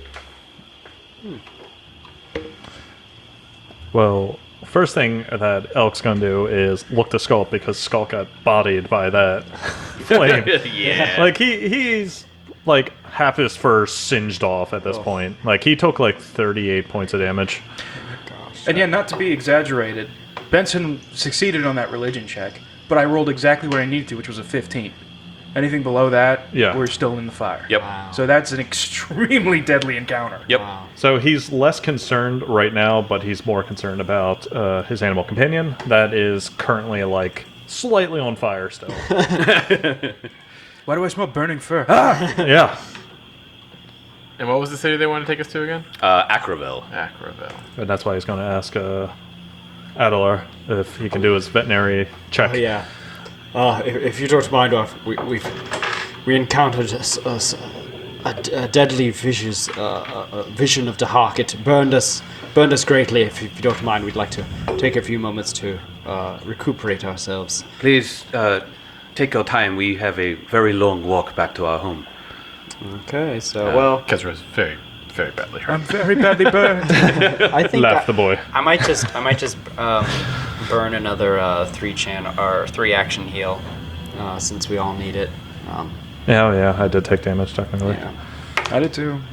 [SPEAKER 4] Well, first thing that Elk's gonna do is look to Skulk because Skulk got bodied by that flame.
[SPEAKER 2] Yeah.
[SPEAKER 4] Like he he's like half his fur singed off at this point. Like he took like thirty-eight points of damage.
[SPEAKER 3] And yeah, not to be exaggerated, Benson succeeded on that religion check, but I rolled exactly what I needed to, which was a fifteen. Anything below that,
[SPEAKER 4] Yeah.
[SPEAKER 3] we're still in the fire.
[SPEAKER 2] Yep.
[SPEAKER 3] So that's an extremely deadly encounter.
[SPEAKER 2] Yep.
[SPEAKER 4] So he's less concerned right now, but he's more concerned about uh, his animal companion that is currently like slightly on fire still.
[SPEAKER 3] Why do I smell burning fur? Ah!
[SPEAKER 4] Yeah.
[SPEAKER 5] And what was the city they wanted to take us to again?
[SPEAKER 2] Uh, Acravel.
[SPEAKER 5] Acraville.
[SPEAKER 4] And that's why he's going to ask uh, Adelar if he can do his veterinary check.
[SPEAKER 1] Oh, yeah. Uh, if, if you don't mind, uh, we, we've we encountered a, s- a s- a d- a deadly vicious, uh, uh, vision of the hawk. It burned us burned us greatly. If, if you don't mind, we'd like to take a few moments to uh, recuperate ourselves.
[SPEAKER 2] Please uh, take your time. We have a very long walk back to our home.
[SPEAKER 1] Okay, so well,
[SPEAKER 6] Kezra's very, very badly hurt.
[SPEAKER 3] I'm very badly burned.
[SPEAKER 1] I think
[SPEAKER 4] Laugh
[SPEAKER 1] I,
[SPEAKER 4] the boy.
[SPEAKER 1] I might just I might just um, burn another uh, three channel or three action heal uh, since we all need it. Um,
[SPEAKER 4] Yeah, oh, yeah, I did take damage technically.
[SPEAKER 1] yeah.
[SPEAKER 3] I did too.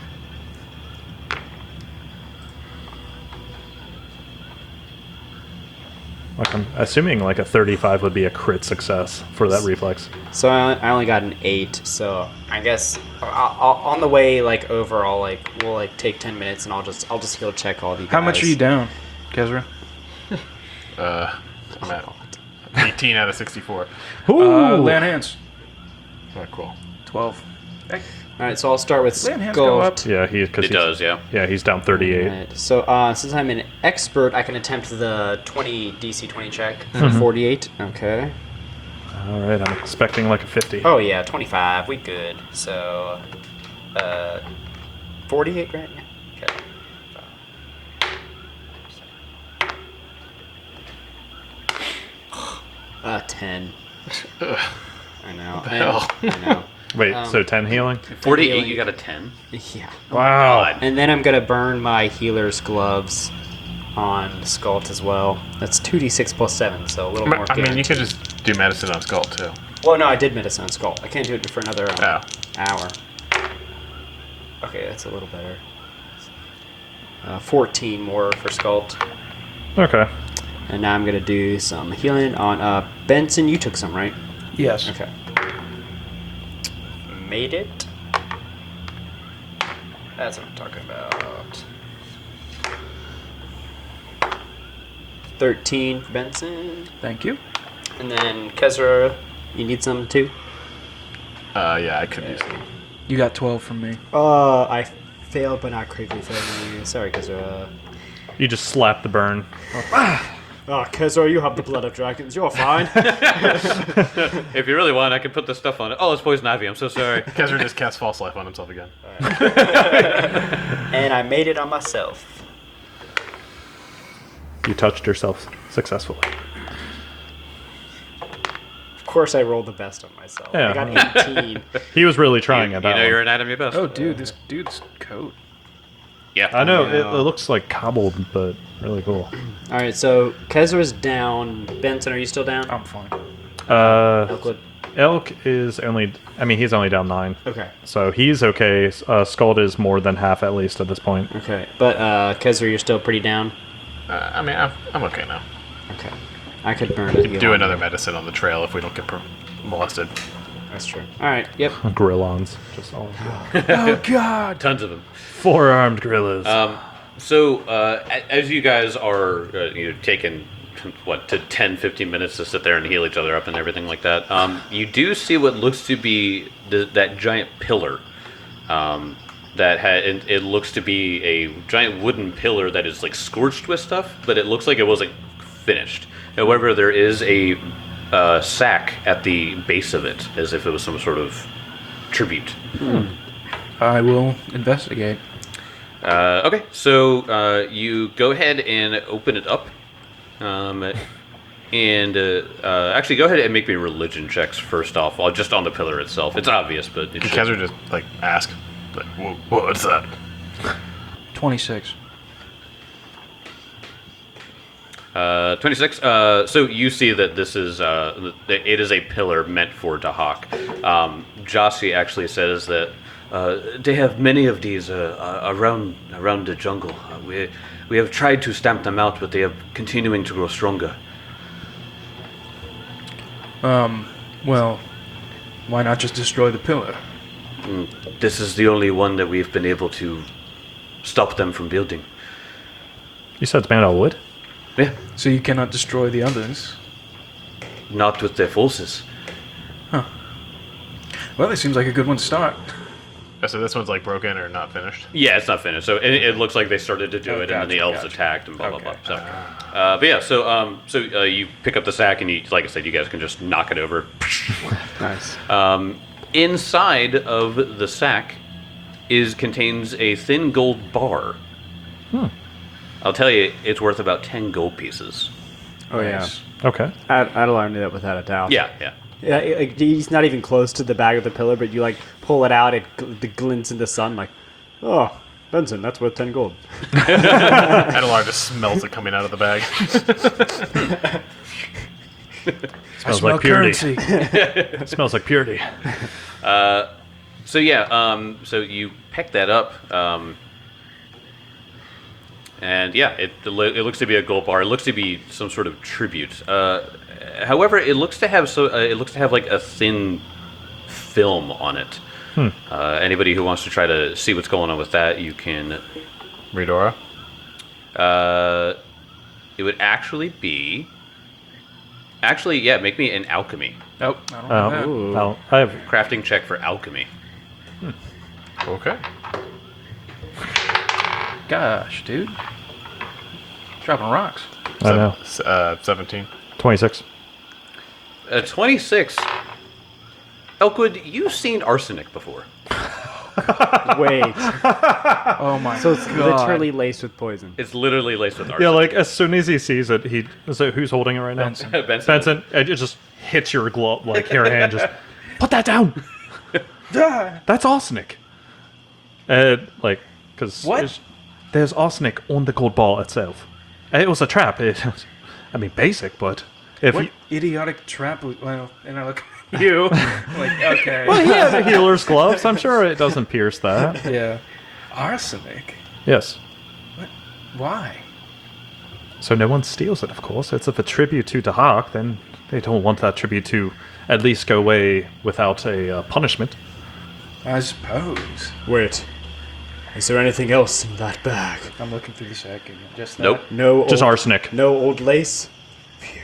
[SPEAKER 4] Like I'm assuming like a thirty-five would be a crit success for that reflex.
[SPEAKER 1] So I only, I only got an eight. So I guess I'll, I'll, on the way, like over, I'll like we'll like take ten minutes, and I'll just I'll just heal check all of you guys.
[SPEAKER 3] How much are you down, Kezra?
[SPEAKER 6] Uh, I'm at,
[SPEAKER 5] eighteen out of sixty-four.
[SPEAKER 3] Uh, lay on hands.
[SPEAKER 6] oh, cool.
[SPEAKER 3] twelve.
[SPEAKER 1] All right, so I'll start with
[SPEAKER 3] Lay on hands go
[SPEAKER 1] Skull.
[SPEAKER 3] up.
[SPEAKER 4] Yeah, he because
[SPEAKER 2] It does, yeah.
[SPEAKER 4] Yeah, he's down thirty-eight.
[SPEAKER 1] Alright, so uh, since I'm an expert, I can attempt the twenty D C twenty check. forty-eight. Okay.
[SPEAKER 4] All right, I'm expecting like a fifty.
[SPEAKER 1] Oh yeah, twenty-five. We good. So, uh, forty-eight, right? Yeah. Okay. Uh, ten. I know. I,
[SPEAKER 6] hell?
[SPEAKER 1] I know.
[SPEAKER 4] Wait,
[SPEAKER 1] um,
[SPEAKER 4] so ten healing?
[SPEAKER 2] forty-eight,
[SPEAKER 1] healing.
[SPEAKER 2] you got a ten.
[SPEAKER 1] Yeah.
[SPEAKER 4] Wow.
[SPEAKER 2] God.
[SPEAKER 1] And then I'm gonna burn my healer's gloves on Sculpt as well. That's two d six plus seven, so a little more.
[SPEAKER 6] I mean, you
[SPEAKER 1] guaranteed.
[SPEAKER 6] could just do medicine on Skull too.
[SPEAKER 1] Well, no, I did medicine on Sculpt. I can't do it for another um,
[SPEAKER 6] Oh.
[SPEAKER 1] hour. Okay, that's a little better. Uh, fourteen more for Sculpt.
[SPEAKER 4] Okay.
[SPEAKER 1] And now I'm gonna do some healing on uh, Benson. You took some, right?
[SPEAKER 3] Yes.
[SPEAKER 1] Okay. Made it. That's what I'm talking about. Thirteen for Benson,
[SPEAKER 3] Thank you.
[SPEAKER 1] and then Kezra, you need some too.
[SPEAKER 6] Uh, yeah, I could use it.
[SPEAKER 3] You got twelve from me.
[SPEAKER 1] Uh, I failed, but not critically failed. Sorry, Kezra.
[SPEAKER 4] You just slap the burn.
[SPEAKER 1] Oh, Kezra, you have the blood of dragons. You're fine.
[SPEAKER 2] If you really want, I could put this stuff on it. Oh, it's poison ivy. I'm so sorry.
[SPEAKER 6] Kezra just cast false life on himself again.
[SPEAKER 1] And I made it on myself.
[SPEAKER 4] You touched yourself successfully.
[SPEAKER 1] course I rolled the best on myself.
[SPEAKER 4] Yeah.
[SPEAKER 1] I got eighteen.
[SPEAKER 4] He was really trying
[SPEAKER 2] you,
[SPEAKER 4] at
[SPEAKER 2] you
[SPEAKER 4] that
[SPEAKER 2] know
[SPEAKER 4] one.
[SPEAKER 2] your anatomy best.
[SPEAKER 3] Oh, dude, this dude's coat.
[SPEAKER 2] Yeah.
[SPEAKER 4] I know, it,
[SPEAKER 1] Wow.
[SPEAKER 4] it looks like cobbled, but really cool.
[SPEAKER 1] All right, so Kezra's down. Benson, are you still down?
[SPEAKER 3] I'm fine.
[SPEAKER 4] Uh,
[SPEAKER 1] Elkwood.
[SPEAKER 4] Elk is only, I mean, he's only down nine.
[SPEAKER 1] Okay.
[SPEAKER 4] So he's okay. Uh, Scald is more than half at least at this point.
[SPEAKER 1] Okay, but uh, Kezra, you're still pretty down.
[SPEAKER 6] Uh, I mean, I'm, I'm okay now.
[SPEAKER 1] Okay. I could burn it.
[SPEAKER 6] Do another medicine on the trail if we don't get per- molested.
[SPEAKER 1] That's true. All right. Yep.
[SPEAKER 4] Grillons. Just all
[SPEAKER 3] Oh God!
[SPEAKER 2] Tons of them.
[SPEAKER 4] four-armed gorillas.
[SPEAKER 2] Um, so uh, a- as you guys are uh, you know, taking what to ten, fifteen minutes to sit there and heal each other up and everything like that, um, you do see what looks to be the, that giant pillar. Um, that had it, it looks to be a giant wooden pillar that is like scorched with stuff, but it looks like it wasn't finished. However, there is a uh, sack at the base of it, as if it was some sort of tribute.
[SPEAKER 3] I will investigate.
[SPEAKER 2] Uh, okay, so uh, you go ahead and open it up. Um, and uh, uh, actually, go ahead and make me religion checks first off, uh, just on the pillar itself. It's obvious, but it
[SPEAKER 6] Can
[SPEAKER 2] should.
[SPEAKER 6] Kezra just, like, ask? Like, "Wha- what's that?
[SPEAKER 3] Twenty-six.
[SPEAKER 2] Uh, twenty-six. Uh, so you see that this is uh, that it is a pillar meant for Dahak. Um, Jossie actually says that uh, they have many of these uh, uh, around around the jungle. Uh, we we have tried to stamp them out, but they are continuing to grow stronger.
[SPEAKER 3] Um. Well, why not just destroy the pillar?
[SPEAKER 2] This is the only one that we've been able to stop them from building.
[SPEAKER 4] you said it's made out of wood?
[SPEAKER 2] Yeah,
[SPEAKER 3] So you cannot destroy the others.
[SPEAKER 2] not with their forces.
[SPEAKER 3] Well, it seems like a good one to start.
[SPEAKER 6] Oh, so this one's, like, broken or not finished?
[SPEAKER 2] Yeah, it's not finished. So it, it looks like they started to do
[SPEAKER 3] Oh,
[SPEAKER 2] it, and then the
[SPEAKER 3] gotcha,
[SPEAKER 2] elves
[SPEAKER 3] gotcha.
[SPEAKER 2] attacked and blah
[SPEAKER 3] Okay.
[SPEAKER 2] blah blah. So, uh, but yeah, so um, so uh, you pick up the sack, and you, like I said, you guys can just knock it over.
[SPEAKER 1] Nice.
[SPEAKER 2] Um, inside of the sack is contains a thin gold bar.
[SPEAKER 4] Hmm.
[SPEAKER 2] I'll tell you, it's worth about ten gold pieces.
[SPEAKER 1] Oh yeah.
[SPEAKER 3] Nice.
[SPEAKER 4] Okay.
[SPEAKER 1] Ad- Adelar knew that without a doubt.
[SPEAKER 2] Yeah, yeah.
[SPEAKER 1] Yeah, it- like, he's not even close to the bag of the pillar, but you like pull it out, it gl- it glints in the sun, like, oh, Benson, that's worth ten gold.
[SPEAKER 6] Adelar just smells it coming out of the bag.
[SPEAKER 3] I
[SPEAKER 4] Smells
[SPEAKER 3] smell
[SPEAKER 4] like purity.
[SPEAKER 3] currency.
[SPEAKER 4] It smells like purity.
[SPEAKER 2] So yeah, um, so you pick that up, um, and yeah, it it looks to be a gold bar. It looks to be some sort of tribute. Uh, however, it looks to have so uh, it looks to have like a thin film on it. Uh, anybody who wants to try to see what's going on with that, you can.
[SPEAKER 6] Redora?
[SPEAKER 2] Uh, it would actually be. Actually, yeah, make me an alchemy
[SPEAKER 3] Nope. I don't
[SPEAKER 4] Oh,
[SPEAKER 3] know
[SPEAKER 1] Ooh.
[SPEAKER 4] well, I have
[SPEAKER 2] crafting check for alchemy.
[SPEAKER 6] Okay.
[SPEAKER 3] that. Gosh, dude. Dropping rocks.
[SPEAKER 4] I know.
[SPEAKER 6] S- uh, seventeen.
[SPEAKER 4] twenty-six.
[SPEAKER 2] Uh, twenty-six. Elkwood, you've seen arsenic before.
[SPEAKER 1] Wait,
[SPEAKER 3] Oh my
[SPEAKER 1] so it's
[SPEAKER 3] god.
[SPEAKER 1] literally laced with poison.
[SPEAKER 2] It's literally laced with arsenic.
[SPEAKER 4] Yeah, like as soon as he sees it, he is it who's holding it right now?
[SPEAKER 3] Benson.
[SPEAKER 2] Benson.
[SPEAKER 4] Benson. It just hits your glove, like your hand. Just put that down. That's arsenic. And like, because
[SPEAKER 3] What?
[SPEAKER 4] there's arsenic on the gold ball itself. It was a trap. It, I mean, basic, but if
[SPEAKER 3] What
[SPEAKER 4] you,
[SPEAKER 3] idiotic trap? was- Well, and I look at you like, okay.
[SPEAKER 4] well, he has healer's gloves. I'm sure it doesn't pierce that.
[SPEAKER 3] Yeah. Arsenic?
[SPEAKER 4] Yes.
[SPEAKER 3] Why?
[SPEAKER 4] So no one steals it, of course. It's if a tribute to Dahak, then they don't want that tribute to at least go away without a uh, punishment.
[SPEAKER 3] I suppose.
[SPEAKER 1] Wait, is there anything else in that bag?
[SPEAKER 3] I'm looking through the sack again. Just that.
[SPEAKER 2] Nope.
[SPEAKER 1] No,
[SPEAKER 4] Just
[SPEAKER 1] old,
[SPEAKER 4] arsenic.
[SPEAKER 1] No old lace. Phew.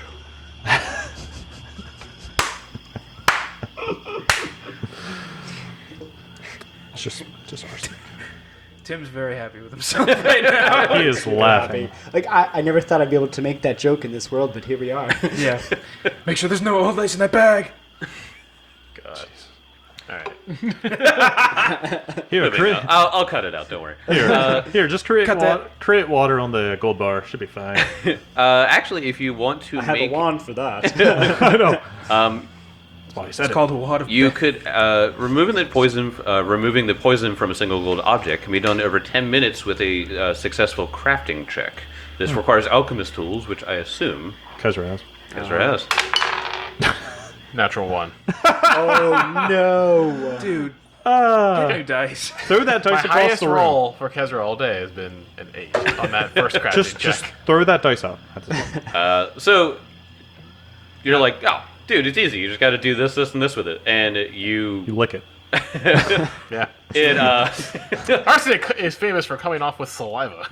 [SPEAKER 4] It's just just arsenic.
[SPEAKER 3] Tim's very happy with himself right now.
[SPEAKER 4] He is laughing.
[SPEAKER 1] Like I, I never thought I'd be able to make that joke in this world, but here we are.
[SPEAKER 3] Yeah. Make sure there's no old lace in that bag.
[SPEAKER 6] God. All right.
[SPEAKER 4] Here,
[SPEAKER 2] Moving
[SPEAKER 4] create,
[SPEAKER 2] on. I'll, I'll cut it out. Don't worry.
[SPEAKER 4] here, here, just create
[SPEAKER 3] cut
[SPEAKER 4] wa-
[SPEAKER 3] that.
[SPEAKER 4] create water on the gold bar. Should be fine.
[SPEAKER 2] Uh, actually, if you want to
[SPEAKER 1] I have
[SPEAKER 2] make,
[SPEAKER 1] a wand for that.
[SPEAKER 4] I know.
[SPEAKER 2] um,
[SPEAKER 4] Well, he said
[SPEAKER 3] It's
[SPEAKER 4] it.
[SPEAKER 3] called a wad of
[SPEAKER 2] You
[SPEAKER 3] death.
[SPEAKER 2] could uh, removing the poison. Uh, removing the poison from a single gold object can be done over ten minutes with a uh, successful crafting check. This requires alchemist tools, which I assume
[SPEAKER 4] Kezra has.
[SPEAKER 2] Ezra has.
[SPEAKER 5] Natural one.
[SPEAKER 1] Oh no!
[SPEAKER 3] Dude,
[SPEAKER 4] Uh,
[SPEAKER 3] get new dice.
[SPEAKER 4] throw that
[SPEAKER 5] My
[SPEAKER 4] dice across
[SPEAKER 5] highest
[SPEAKER 4] the room.
[SPEAKER 5] roll for Kezra all day has been an eight on that first crafting
[SPEAKER 4] Just,
[SPEAKER 5] check.
[SPEAKER 4] just throw that dice out. That's it.
[SPEAKER 2] Uh, so you're like, oh, dude, it's easy. You just got to do this, this, and this with it, and
[SPEAKER 4] You
[SPEAKER 2] you
[SPEAKER 4] lick it.
[SPEAKER 5] Yeah.
[SPEAKER 2] it. Uh,
[SPEAKER 5] Arsenic is famous for coming off with saliva.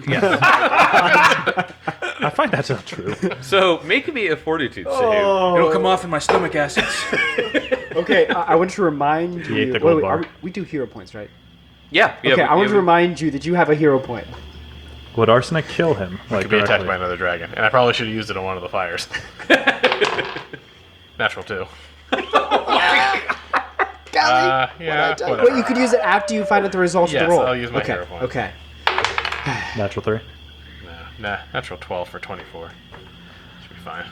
[SPEAKER 4] I find that's not true.
[SPEAKER 2] so make me a fortitude save.
[SPEAKER 3] It'll come off in my stomach acids.
[SPEAKER 1] Okay, I, I want to remind
[SPEAKER 4] You
[SPEAKER 1] you.
[SPEAKER 4] ate the
[SPEAKER 1] wait,
[SPEAKER 4] gold
[SPEAKER 1] wait,
[SPEAKER 4] bar.
[SPEAKER 1] are we, we do hero points, right?
[SPEAKER 2] Yeah, yeah.
[SPEAKER 1] Okay,
[SPEAKER 2] we-
[SPEAKER 1] I want
[SPEAKER 2] yeah,
[SPEAKER 1] to remind you that you have a hero point.
[SPEAKER 4] Would arsenic kill him? Like
[SPEAKER 5] Could be attacked
[SPEAKER 4] directly?
[SPEAKER 5] by another dragon. And I probably should have used it on one of the fires. Natural two. Uh, yeah, whatever.
[SPEAKER 1] Wait, you could use it after you find out the results
[SPEAKER 5] Yes,
[SPEAKER 1] of the roll.
[SPEAKER 5] I'll use my
[SPEAKER 1] okay.
[SPEAKER 5] hero point.
[SPEAKER 1] Okay.
[SPEAKER 4] Natural three.
[SPEAKER 5] Nah, nah, natural twelve for twenty-four. Should be fine.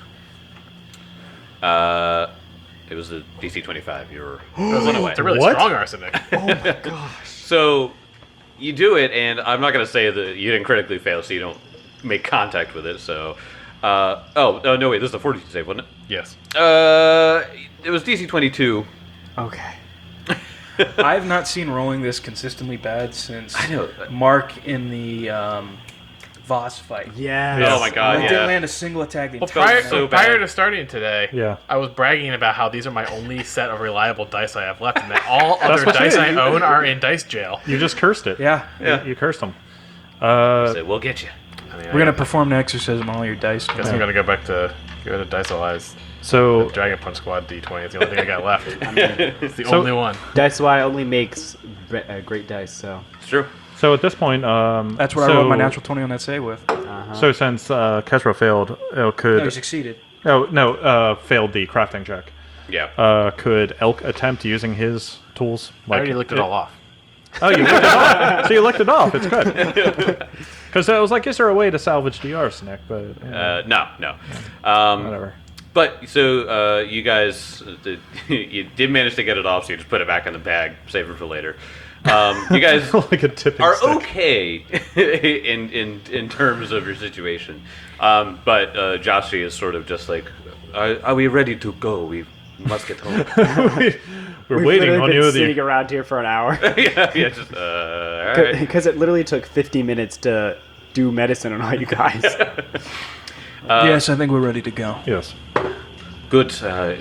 [SPEAKER 2] Uh, it was a D C twenty-five. You were
[SPEAKER 5] It's
[SPEAKER 2] one away.
[SPEAKER 5] a really
[SPEAKER 4] What?
[SPEAKER 5] strong arsenic.
[SPEAKER 2] So you do it, and I'm not going to say that you didn't critically fail, so you don't make contact with it. So, uh, oh, oh no, wait, this is a fortitude save, wasn't
[SPEAKER 5] Yes.
[SPEAKER 2] it? Uh, it was D C twenty-two.
[SPEAKER 1] Okay.
[SPEAKER 3] I have not seen rolling this consistently bad since
[SPEAKER 2] I know.
[SPEAKER 3] Mark in the um, Voss fight.
[SPEAKER 1] Yeah.
[SPEAKER 4] Yes.
[SPEAKER 2] Oh my god,
[SPEAKER 3] I didn't
[SPEAKER 2] yeah.
[SPEAKER 3] land a single attack the
[SPEAKER 5] Well,
[SPEAKER 3] entire
[SPEAKER 5] prior,
[SPEAKER 3] night.
[SPEAKER 2] so
[SPEAKER 5] prior
[SPEAKER 2] bad.
[SPEAKER 5] to starting today,
[SPEAKER 4] Yeah.
[SPEAKER 5] I was bragging about how these are my only set of reliable dice I have left, and that all other
[SPEAKER 4] what you
[SPEAKER 5] dice
[SPEAKER 4] did.
[SPEAKER 5] I
[SPEAKER 4] You-
[SPEAKER 5] own are in dice jail.
[SPEAKER 4] You just cursed it.
[SPEAKER 3] Yeah.
[SPEAKER 2] Yeah.
[SPEAKER 4] You, you cursed him. Uh,
[SPEAKER 2] So we'll get you.
[SPEAKER 5] I mean,
[SPEAKER 3] We're going to perform an exorcism on all your dice.
[SPEAKER 5] I guess I'm gonna go back to go to Dice Allies.
[SPEAKER 4] so
[SPEAKER 5] Dragon Punch Squad D twenty. It's the only thing I got left. It's the
[SPEAKER 4] So-
[SPEAKER 5] only one.
[SPEAKER 1] That's why only makes bre- uh, great dice. So.
[SPEAKER 2] It's true.
[SPEAKER 4] so at this point, um,
[SPEAKER 3] That's what
[SPEAKER 4] so,
[SPEAKER 3] I rolled my natural twenty on that save with.
[SPEAKER 4] So since uh, Kezra failed, uh, could
[SPEAKER 3] No, you succeeded.
[SPEAKER 4] oh no, uh, failed the crafting check.
[SPEAKER 2] Yeah.
[SPEAKER 4] Uh, could Elk attempt using his tools?
[SPEAKER 5] I already licked it all off.
[SPEAKER 4] Oh, you licked it off. So you licked it off. It's good. Because I was like, is there a way to salvage the arsenic? But yeah,
[SPEAKER 2] Uh, no, no. Um,
[SPEAKER 4] whatever.
[SPEAKER 2] But so uh, you guys, uh, did, you did manage to get it off, so you just put it back in the bag, save it for later. Um, you guys
[SPEAKER 4] Like a tipping
[SPEAKER 2] are
[SPEAKER 4] stick.
[SPEAKER 2] okay in in in terms of your situation, um, but uh, Joshi is sort of just like, are, are we ready to go? We must get home.
[SPEAKER 4] We're
[SPEAKER 1] We've
[SPEAKER 4] waiting
[SPEAKER 1] literally
[SPEAKER 4] on
[SPEAKER 1] been
[SPEAKER 4] you.
[SPEAKER 1] sitting
[SPEAKER 4] The,
[SPEAKER 1] around here for an hour
[SPEAKER 2] yeah, yeah, just uh, all right.
[SPEAKER 1] because it literally took fifty minutes to do medicine on all you guys.
[SPEAKER 3] yes, I think we're ready to go.
[SPEAKER 4] yes.
[SPEAKER 2] Good. Uh,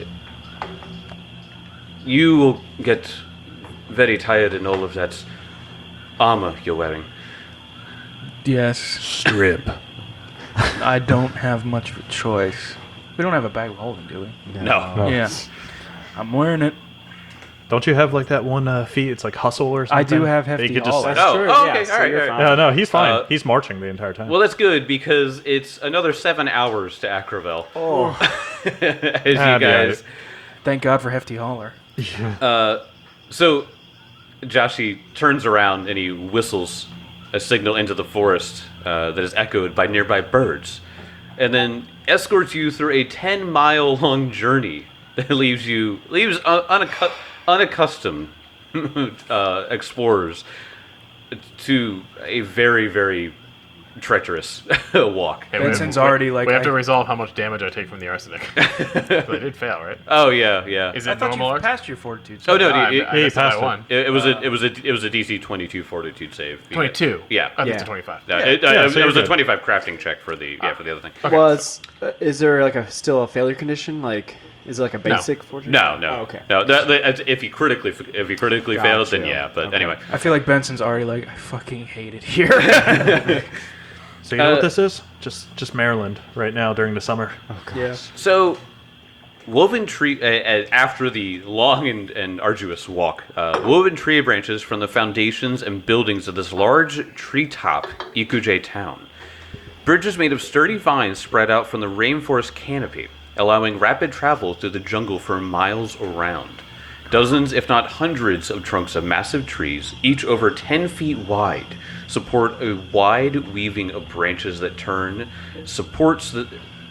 [SPEAKER 2] you will get very tired in all of that armor you're wearing.
[SPEAKER 3] Yes.
[SPEAKER 4] Strip.
[SPEAKER 3] I don't have much of a choice. We don't have a bag of holding, do we?
[SPEAKER 2] No.
[SPEAKER 4] Oh.
[SPEAKER 3] Yeah. I'm wearing it.
[SPEAKER 4] Don't you have like that one uh, feat? It's like hustle or
[SPEAKER 3] I
[SPEAKER 4] something.
[SPEAKER 3] do have
[SPEAKER 4] That you
[SPEAKER 3] hefty
[SPEAKER 4] could just-
[SPEAKER 3] haul.
[SPEAKER 1] That's
[SPEAKER 2] Oh,
[SPEAKER 1] true.
[SPEAKER 2] oh,
[SPEAKER 1] yeah,
[SPEAKER 2] okay,
[SPEAKER 1] so
[SPEAKER 2] all right,
[SPEAKER 1] you're
[SPEAKER 2] all right.
[SPEAKER 1] fine.
[SPEAKER 4] No, no, he's fine.
[SPEAKER 2] Uh,
[SPEAKER 4] he's marching the entire time.
[SPEAKER 2] Well, that's good because it's another seven hours to Acrovel.
[SPEAKER 1] Oh.
[SPEAKER 2] As you
[SPEAKER 4] Ah, yeah.
[SPEAKER 2] guys.
[SPEAKER 3] Thank God for hefty hauler.
[SPEAKER 2] So, Joshi turns around and he whistles a signal into the forest uh, that is echoed by nearby birds, and then escorts you through a ten-mile-long journey that leaves you leaves un- unaccu- unaccustomed uh, explorers to a very, very treacherous walk.
[SPEAKER 5] Hey, we-
[SPEAKER 3] Benson's
[SPEAKER 5] we-
[SPEAKER 3] already like,
[SPEAKER 5] We have to
[SPEAKER 3] I-
[SPEAKER 5] resolve how much damage I take from the arsenic. But I did fail, right?
[SPEAKER 2] Oh yeah, yeah.
[SPEAKER 5] Is
[SPEAKER 3] I
[SPEAKER 5] it
[SPEAKER 3] thought
[SPEAKER 5] normal?
[SPEAKER 3] you
[SPEAKER 5] Ars-
[SPEAKER 3] passed your fortitude.
[SPEAKER 2] Oh no,
[SPEAKER 5] Ah,
[SPEAKER 2] it,
[SPEAKER 5] I, I
[SPEAKER 4] he
[SPEAKER 5] guess I
[SPEAKER 4] passed it.
[SPEAKER 5] won.
[SPEAKER 2] it, it was a it was a it was a D C twenty-two fortitude save.
[SPEAKER 5] twenty-two.
[SPEAKER 2] Yeah.
[SPEAKER 5] I think
[SPEAKER 1] Yeah.
[SPEAKER 5] it's a twenty-five.
[SPEAKER 2] No, it, uh,
[SPEAKER 4] Yeah,
[SPEAKER 2] it,
[SPEAKER 4] so
[SPEAKER 2] it
[SPEAKER 4] you're
[SPEAKER 2] was a
[SPEAKER 4] good.
[SPEAKER 2] twenty-five crafting check for the yeah for the other thing.
[SPEAKER 5] Okay.
[SPEAKER 1] Well, it's, uh, is there like a still a failure condition? Like, is it like a basic fortune?
[SPEAKER 2] No, no,
[SPEAKER 1] Oh, okay.
[SPEAKER 2] no. That, that, if he critically if he critically
[SPEAKER 1] Gotcha.
[SPEAKER 2] fails, then yeah. But
[SPEAKER 1] Okay.
[SPEAKER 2] anyway,
[SPEAKER 3] I feel like Benson's already like, I fucking hate it here.
[SPEAKER 4] So you know
[SPEAKER 2] Uh,
[SPEAKER 4] what this is? Just just Maryland right now during the summer.
[SPEAKER 3] yeah.
[SPEAKER 2] so woven tree uh, uh, after the long and, and arduous walk, uh, woven tree branches from the foundations and buildings of this large treetop Ikuje town. Bridges made of sturdy vines spread out from the rainforest canopy, allowing rapid travel through the jungle for miles around. Dozens, if not hundreds, of trunks of massive trees, each over ten feet wide, support a wide weaving of branches that turn, supports the,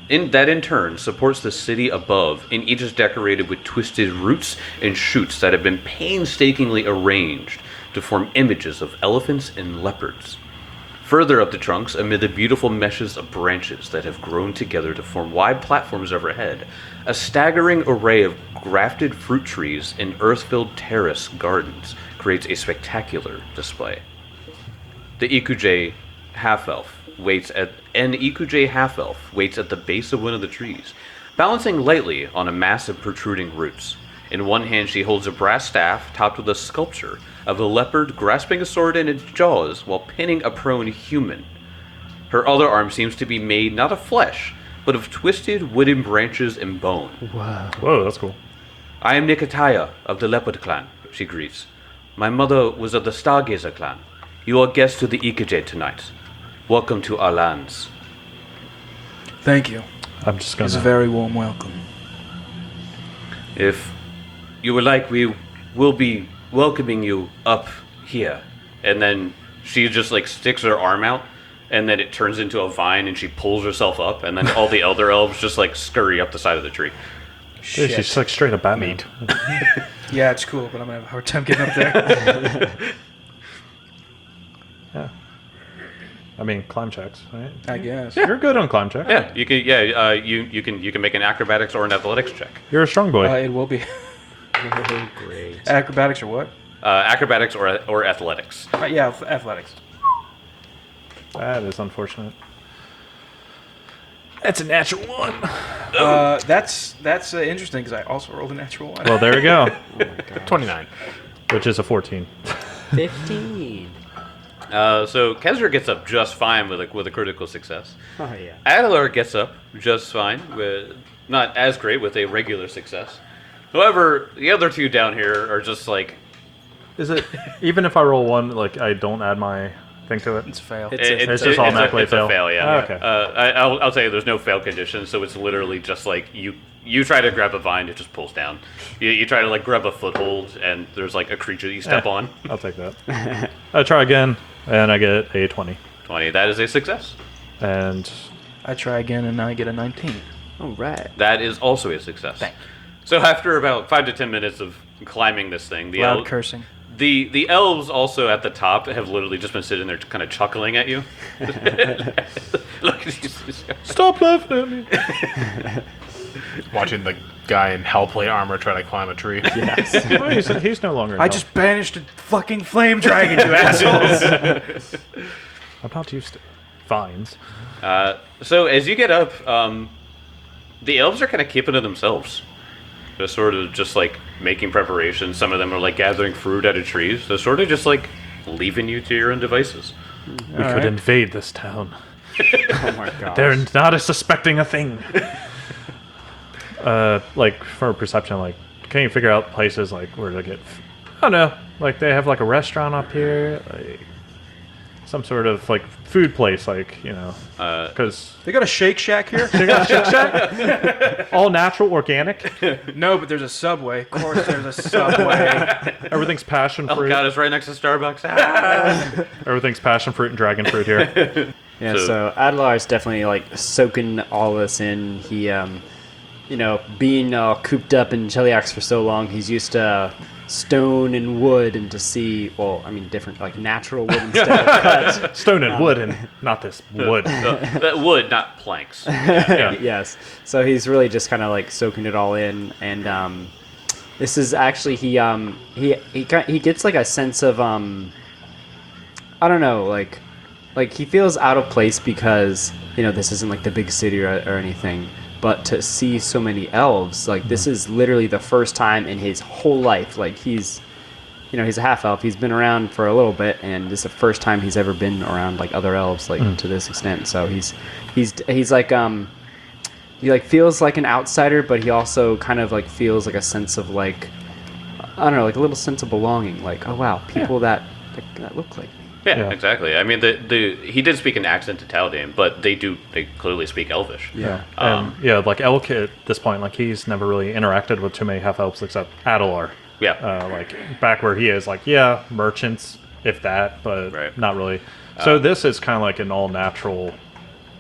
[SPEAKER 2] in that in turn supports the city above, and each is decorated with twisted roots and shoots that have been painstakingly arranged to form images of elephants and leopards. Further up the trunks, amid the beautiful meshes of branches that have grown together to form wide platforms overhead, a staggering array of grafted fruit trees and earth-filled terrace gardens creates a spectacular display. The Ikuje half-elf waits at an Ikuje half-elf waits at the base of one of the trees, balancing lightly on a mass of protruding roots. In one hand she holds a brass staff topped with a sculpture of a leopard grasping a sword in its jaws while pinning a prone human. Her other arm seems to be made not of flesh, but of twisted wooden branches and bone.
[SPEAKER 4] Whoa, that's cool.
[SPEAKER 2] I am Nikitaya of the Leopard clan, she greets. My mother was of the Stargazer clan. You are guests to the Ikuje tonight. Welcome to our lands.
[SPEAKER 3] Thank you.
[SPEAKER 4] I'm just gonna.
[SPEAKER 3] It's a very warm welcome.
[SPEAKER 2] If you would like, we will be welcoming you up here. And then she just like sticks her arm out, and then it turns into a vine, and she pulls herself up, and then all the elder elves just like scurry up the side of the tree.
[SPEAKER 4] Dude, she's like straight up Batman.
[SPEAKER 3] Yeah, it's cool, but I'm gonna have a hard time getting up there.
[SPEAKER 4] Yeah. I mean, climb checks, right?
[SPEAKER 3] I guess.
[SPEAKER 4] You're good on climb checks.
[SPEAKER 2] Yeah, you can. Yeah, uh, you you can you can make an acrobatics or an athletics check.
[SPEAKER 4] You're a strong boy.
[SPEAKER 3] Uh, it will be.
[SPEAKER 1] Oh, great.
[SPEAKER 3] Acrobatics or what?
[SPEAKER 2] Uh, acrobatics or or athletics.
[SPEAKER 3] Uh, yeah, ath- athletics.
[SPEAKER 4] That is unfortunate. That's a natural one.
[SPEAKER 3] Uh, that's that's uh, interesting because I also rolled a natural one.
[SPEAKER 4] Well, there we go.
[SPEAKER 5] twenty-nine.
[SPEAKER 4] Which is a fourteen.
[SPEAKER 1] Fifteen.
[SPEAKER 2] Uh, so Kezra gets up just fine with a with a critical success.
[SPEAKER 1] Oh yeah.
[SPEAKER 2] Adelar gets up just fine with not as great with a regular success. However, the other two down here are just like
[SPEAKER 4] Is it even if I roll one, like I don't add my thing to it?
[SPEAKER 3] It's a fail.
[SPEAKER 1] It's a-
[SPEAKER 4] It's just automatically
[SPEAKER 2] it's a
[SPEAKER 4] fail.
[SPEAKER 2] fail. Yeah.
[SPEAKER 4] Oh, okay.
[SPEAKER 2] Uh, I, I'll, I'll tell you, there's no fail condition, so it's literally just like you you try to grab a vine, it just pulls down. You, you try to like grab a foothold, and there's like a creature that you step
[SPEAKER 4] Eh,
[SPEAKER 2] on.
[SPEAKER 4] I'll take that. I try again, and I get a twenty.
[SPEAKER 2] Twenty. That is a success.
[SPEAKER 4] And
[SPEAKER 3] I try again and I get a nineteen.
[SPEAKER 1] All right.
[SPEAKER 2] That is also a success.
[SPEAKER 3] Thank you.
[SPEAKER 2] So after about five to ten minutes of climbing this thing, the
[SPEAKER 3] Loud
[SPEAKER 2] el-
[SPEAKER 3] cursing.
[SPEAKER 2] the the elves also at the top have literally just been sitting there, kind of chuckling at you. Look,
[SPEAKER 4] stop laughing at me.
[SPEAKER 6] Watching the guy in hellplate armor try to climb a tree.
[SPEAKER 4] Well, he's, he's no longer. in
[SPEAKER 3] I
[SPEAKER 4] hell.
[SPEAKER 3] just banished a fucking flame dragon, you assholes.
[SPEAKER 4] I'm not used to vines.
[SPEAKER 2] Uh, so as you get up, um, the elves are kind of keeping to themselves. They're sort of just like making preparations. Some of them are like gathering fruit out of trees. They're sort of just like leaving you to your own devices.
[SPEAKER 4] We
[SPEAKER 3] All
[SPEAKER 4] could
[SPEAKER 3] right.
[SPEAKER 4] invade this town.
[SPEAKER 1] Oh my god.
[SPEAKER 4] They're not a suspecting a thing. uh, like for perception, like can you figure out places like where to get? f- I don't know. Like they have like a restaurant up here, like some sort of like food place, like you know,
[SPEAKER 2] Uh,
[SPEAKER 4] because
[SPEAKER 3] They got a Shake Shack here?
[SPEAKER 4] they got Shake Shack, all natural, organic.
[SPEAKER 3] No, but there's a Subway. Of course, there's a Subway.
[SPEAKER 4] Everything's passion
[SPEAKER 2] oh
[SPEAKER 4] fruit.
[SPEAKER 2] god, it's right next to Starbucks. Ah!
[SPEAKER 4] Everything's passion fruit and dragon fruit here.
[SPEAKER 1] Yeah,
[SPEAKER 2] So-
[SPEAKER 1] so, Adelar is definitely like soaking all this in. He, um, you know, being uh, cooped up in Cheliax for so long, he's used to uh, stone and wood, and to see, well, I mean, different like natural wood instead of cut.
[SPEAKER 4] Stone and wood, and not this wood.
[SPEAKER 2] Uh, that wood, not planks.
[SPEAKER 4] Yeah.
[SPEAKER 1] Yes, so he's really just kind of like soaking it all in, and um, this is actually he um he he ki- he gets like a sense of um I don't know, like like he feels out of place because you know this isn't like the big city or, or anything, but to see so many elves, like this is literally the first time in his whole life. Like he's you know he's a half elf, he's been around for a little bit, and this is the first time he's ever been around like other elves like to this extent. So he's he's he's like um he like feels like an outsider, but he also kind of like feels like a sense of like I don't know, like a little sense of belonging. Like, oh wow, people that, that that look like me.
[SPEAKER 2] Yeah,
[SPEAKER 4] Yeah.
[SPEAKER 2] exactly. I mean, the the he did speak an accent to Tal'Dam, but they do they clearly speak Elvish.
[SPEAKER 1] Yeah.
[SPEAKER 4] Um, yeah, like Elk at this point, like he's never really interacted with too many half elves except Adelar.
[SPEAKER 2] Yeah.
[SPEAKER 4] Uh, like back where he is, like yeah, merchants, if that, but
[SPEAKER 2] Right.
[SPEAKER 4] not really. So this is kind of like an all natural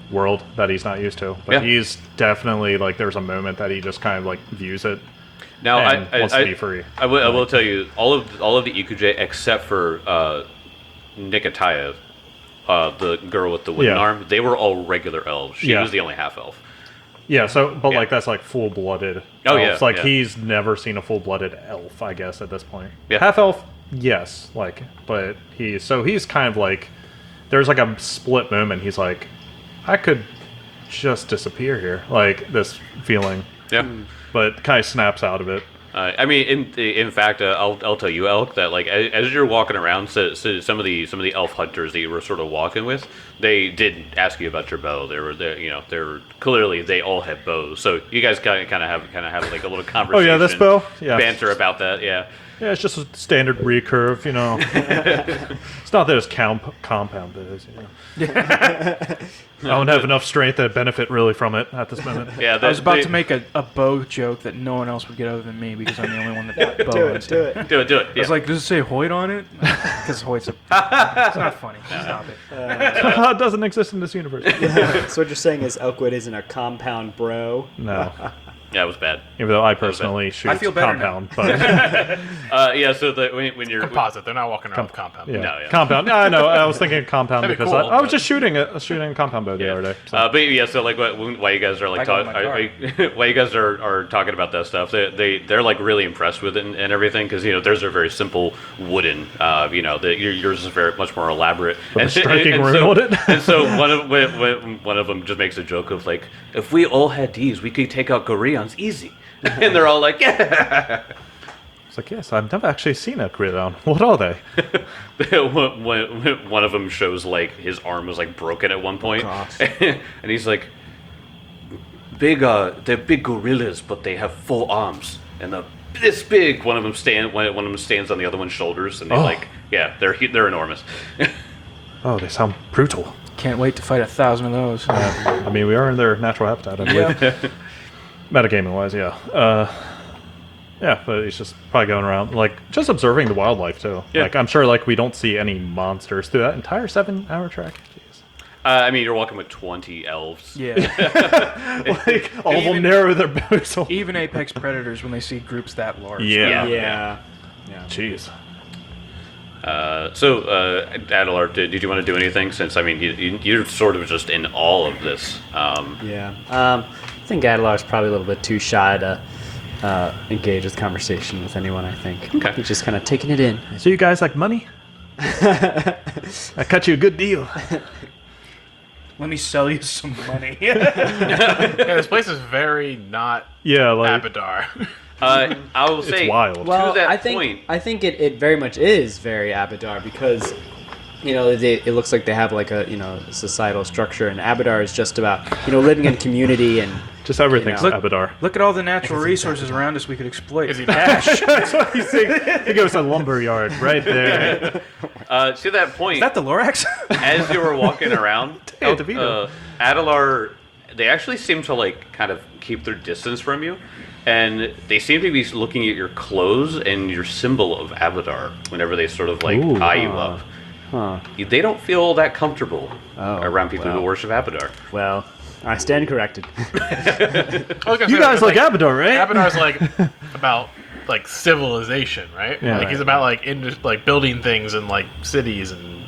[SPEAKER 4] world that he's not used to. But
[SPEAKER 2] Yeah.
[SPEAKER 4] he's definitely like there's a moment that he just kind of like views it.
[SPEAKER 2] Now,
[SPEAKER 4] and
[SPEAKER 2] I, I,
[SPEAKER 4] wants
[SPEAKER 2] I,
[SPEAKER 4] to be free.
[SPEAKER 2] I, will, I will tell you, all of all of the Ikuje except for uh, Nikitaya, uh, the girl with the wooden
[SPEAKER 4] Yeah.
[SPEAKER 2] arm, they were all regular elves. She
[SPEAKER 4] Yeah.
[SPEAKER 2] was the only half elf.
[SPEAKER 4] Yeah, so but
[SPEAKER 2] Yeah.
[SPEAKER 4] like that's like full blooded.
[SPEAKER 2] Oh, yeah,
[SPEAKER 4] Like
[SPEAKER 2] yeah.
[SPEAKER 4] he's never seen a full blooded elf, I guess, at this point.
[SPEAKER 2] Yeah.
[SPEAKER 4] Half elf, yes, like, but he so he's kind of like there's like a split moment. He's like, I could just disappear here, like this feeling,
[SPEAKER 2] Yeah.
[SPEAKER 4] but kind of snaps out of it.
[SPEAKER 2] Uh, I mean, in in fact, uh, I'll I'll tell you, Elk, that like as, as you're walking around, so, so some of the some of the elf hunters that you were sort of walking with, they did ask you about your bow. They were there, you know, they were clearly they all had bows. So you guys kind of kind of have kind of have like a little
[SPEAKER 4] Oh
[SPEAKER 2] conversation.
[SPEAKER 4] yeah, this bow, yeah,
[SPEAKER 2] banter about that. Yeah.
[SPEAKER 4] yeah, it's just a standard recurve, you know. It's not that it's comp- compound is, you know. I don't have enough strength to benefit really from it at this moment.
[SPEAKER 2] Yeah,
[SPEAKER 3] I was about
[SPEAKER 2] they,
[SPEAKER 3] to make a, a bow joke that no one else would get other than me because I'm the only one that got
[SPEAKER 1] Do
[SPEAKER 3] bows.
[SPEAKER 1] it, do it.
[SPEAKER 2] do it, do it.
[SPEAKER 3] I
[SPEAKER 2] Yeah.
[SPEAKER 3] was like, does it say Hoyt on it? Because Hoyt's a. It's not funny. Stop it.
[SPEAKER 4] It doesn't exist in this universe.
[SPEAKER 1] So what you're saying is Elkwood isn't a compound bro.
[SPEAKER 4] No,
[SPEAKER 2] yeah, it was bad.
[SPEAKER 4] even though I personally shoot
[SPEAKER 3] I feel better now.
[SPEAKER 4] compound, but
[SPEAKER 2] Uh, yeah, so the, when, when you're
[SPEAKER 5] Composite. They're not walking around with compound.
[SPEAKER 4] yeah,
[SPEAKER 2] No, yeah.
[SPEAKER 4] compound. No, I know. I was thinking compound
[SPEAKER 5] That'd be
[SPEAKER 4] because
[SPEAKER 5] cool,
[SPEAKER 4] I, I was
[SPEAKER 5] but-
[SPEAKER 4] just shooting a shooting a compound bow the
[SPEAKER 2] Yeah.
[SPEAKER 4] other day. So.
[SPEAKER 2] Uh, but yeah, so like, what, why you guys are like,
[SPEAKER 3] I got
[SPEAKER 2] talk,
[SPEAKER 3] my
[SPEAKER 2] are, are, why you guys are, are talking about that stuff? They they they're like really impressed with it and, and everything because you know theirs are very simple wooden. Uh, you know, the, your- yours is very much more elaborate.
[SPEAKER 4] With a striking
[SPEAKER 2] and
[SPEAKER 4] rune
[SPEAKER 2] so,
[SPEAKER 4] on it.
[SPEAKER 2] and so one of when, when one of them just makes a joke of like, if we all had these, we could take out Goreons easy. And they're all like, yeah.
[SPEAKER 4] It's like, yes, I've never actually seen a gridiron. What are they?
[SPEAKER 2] One- one one of them shows like his arm was like broken at one point,
[SPEAKER 1] gosh.
[SPEAKER 2] and he's like, "Big, uh, they're big gorillas, but they have four arms, and they're this big." One of them stand, one one of them stands on the other one's shoulders, and they
[SPEAKER 4] Oh.
[SPEAKER 2] like, yeah, they're they're enormous.
[SPEAKER 4] Oh, they sound brutal.
[SPEAKER 3] Can't wait to fight a thousand of those.
[SPEAKER 4] I mean, we are in their natural habitat, I believe. Metagaming wise, yeah. Uh, yeah, but he's just probably going around, like, just observing the wildlife, too.
[SPEAKER 2] Yeah.
[SPEAKER 4] Like, I'm sure, like, we don't see any monsters through that entire seven-hour track. Jeez.
[SPEAKER 2] uh, I mean, you're walking with twenty elves.
[SPEAKER 3] Yeah.
[SPEAKER 4] Like, all of them
[SPEAKER 3] Even-
[SPEAKER 4] narrow their bows.
[SPEAKER 3] Even apex predators when they see groups that large.
[SPEAKER 4] Yeah.
[SPEAKER 2] Yeah.
[SPEAKER 1] Yeah.
[SPEAKER 4] Jeez.
[SPEAKER 2] Uh, so, uh, Adelar, did, did you want to do anything? Since I mean, you, you, you're sort of just in all of this. Um,
[SPEAKER 1] Yeah. Um, I think Adelar's probably a little bit too shy to uh, engage with conversation with anyone, I think.
[SPEAKER 2] Okay.
[SPEAKER 1] He's just kind of taking it in.
[SPEAKER 4] So you guys like money? I cut you a good deal.
[SPEAKER 3] Let me sell you some money.
[SPEAKER 5] Yeah, this place is very not
[SPEAKER 4] Yeah, like,
[SPEAKER 5] Abadar.
[SPEAKER 2] uh, I will say,
[SPEAKER 4] wild.
[SPEAKER 2] to
[SPEAKER 1] Well,
[SPEAKER 2] that
[SPEAKER 1] I think
[SPEAKER 2] point,
[SPEAKER 1] I think it, it very much is very Abadar because you know they, it looks like they have like a you know societal structure, and Abadar is just about you know living in community and
[SPEAKER 4] just everything's
[SPEAKER 1] You
[SPEAKER 3] know.
[SPEAKER 4] Abadar.
[SPEAKER 3] Look at all the natural resources around us we could exploit.
[SPEAKER 5] Is he
[SPEAKER 3] Cash.
[SPEAKER 4] That's what he's saying. He goes to lumber yard right there.
[SPEAKER 2] uh, to that point,
[SPEAKER 3] Is that the Lorax?
[SPEAKER 2] as you were walking around,
[SPEAKER 4] Hey, DeVito.
[SPEAKER 2] uh, Adelar, they actually seem to like kind of keep their distance from you, and they seem to be looking at your clothes and your symbol of Abadar whenever they sort of like
[SPEAKER 1] Ooh,
[SPEAKER 2] eye you
[SPEAKER 1] huh.
[SPEAKER 2] up.
[SPEAKER 1] huh.
[SPEAKER 2] They don't feel that comfortable
[SPEAKER 1] Oh,
[SPEAKER 2] around people who
[SPEAKER 1] wow.
[SPEAKER 2] worship Abadar.
[SPEAKER 1] Well, I stand corrected.
[SPEAKER 4] You guys like Abadar, right?
[SPEAKER 5] Abadar's like about like civilization, right?
[SPEAKER 4] Yeah.
[SPEAKER 5] like he's about like in like building things and like cities and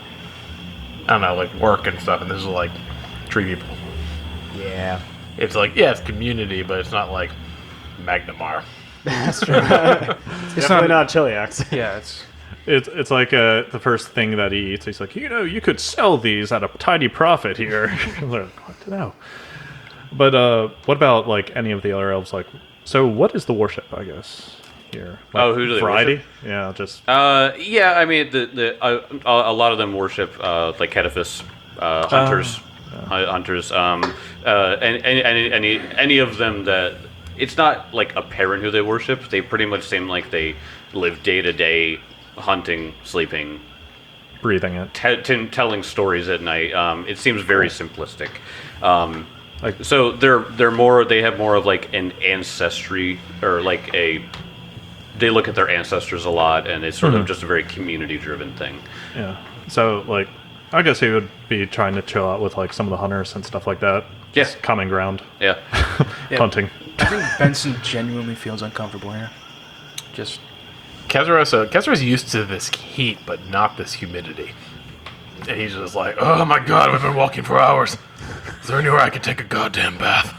[SPEAKER 5] I don't know, like work and stuff. And this is like tree people.
[SPEAKER 1] yeah.
[SPEAKER 5] It's like yeah, it's community, but it's not like Magnamar.
[SPEAKER 1] That's true.
[SPEAKER 3] It's
[SPEAKER 1] Definitely
[SPEAKER 3] not.
[SPEAKER 1] not Chiliax.
[SPEAKER 3] Yeah, it's.
[SPEAKER 4] It's it's like uh, the first thing that he eats. He's like, you know, you could sell these at a tidy profit here. I'm like, what to know? But uh, what about like any of the other elves? Like, so what is the worship? I guess here. Like,
[SPEAKER 2] Oh, who do they
[SPEAKER 4] variety?
[SPEAKER 2] worship?
[SPEAKER 4] Yeah, just
[SPEAKER 2] Uh, yeah, I mean, the the uh, a lot of them worship uh, like Kedifis, uh, hunters, hu- hunters. Um, uh, and any, any any any of them that it's not like apparent who they worship. They pretty much seem like they live day to day, hunting, sleeping,
[SPEAKER 4] breathing it.
[SPEAKER 2] te- t- telling stories at night. Um, it seems very simplistic. Um,
[SPEAKER 4] Like-
[SPEAKER 2] so they're they're more they have more of like an ancestry or like a they look at their ancestors a lot, and it's sort
[SPEAKER 4] Mhm.
[SPEAKER 2] of just a very community driven thing.
[SPEAKER 4] Yeah. So like, I guess he would be trying to chill out with like some of the hunters and stuff like that.
[SPEAKER 2] Yeah.
[SPEAKER 4] Just common ground,
[SPEAKER 2] Yeah.
[SPEAKER 3] Yeah.
[SPEAKER 4] hunting.
[SPEAKER 3] I think Benson genuinely feels uncomfortable here. Just
[SPEAKER 5] Kezra, so Kezra's used to this heat, but not this humidity. And he's just like, oh my god, we've been walking for hours. Is there anywhere I could take a goddamn bath?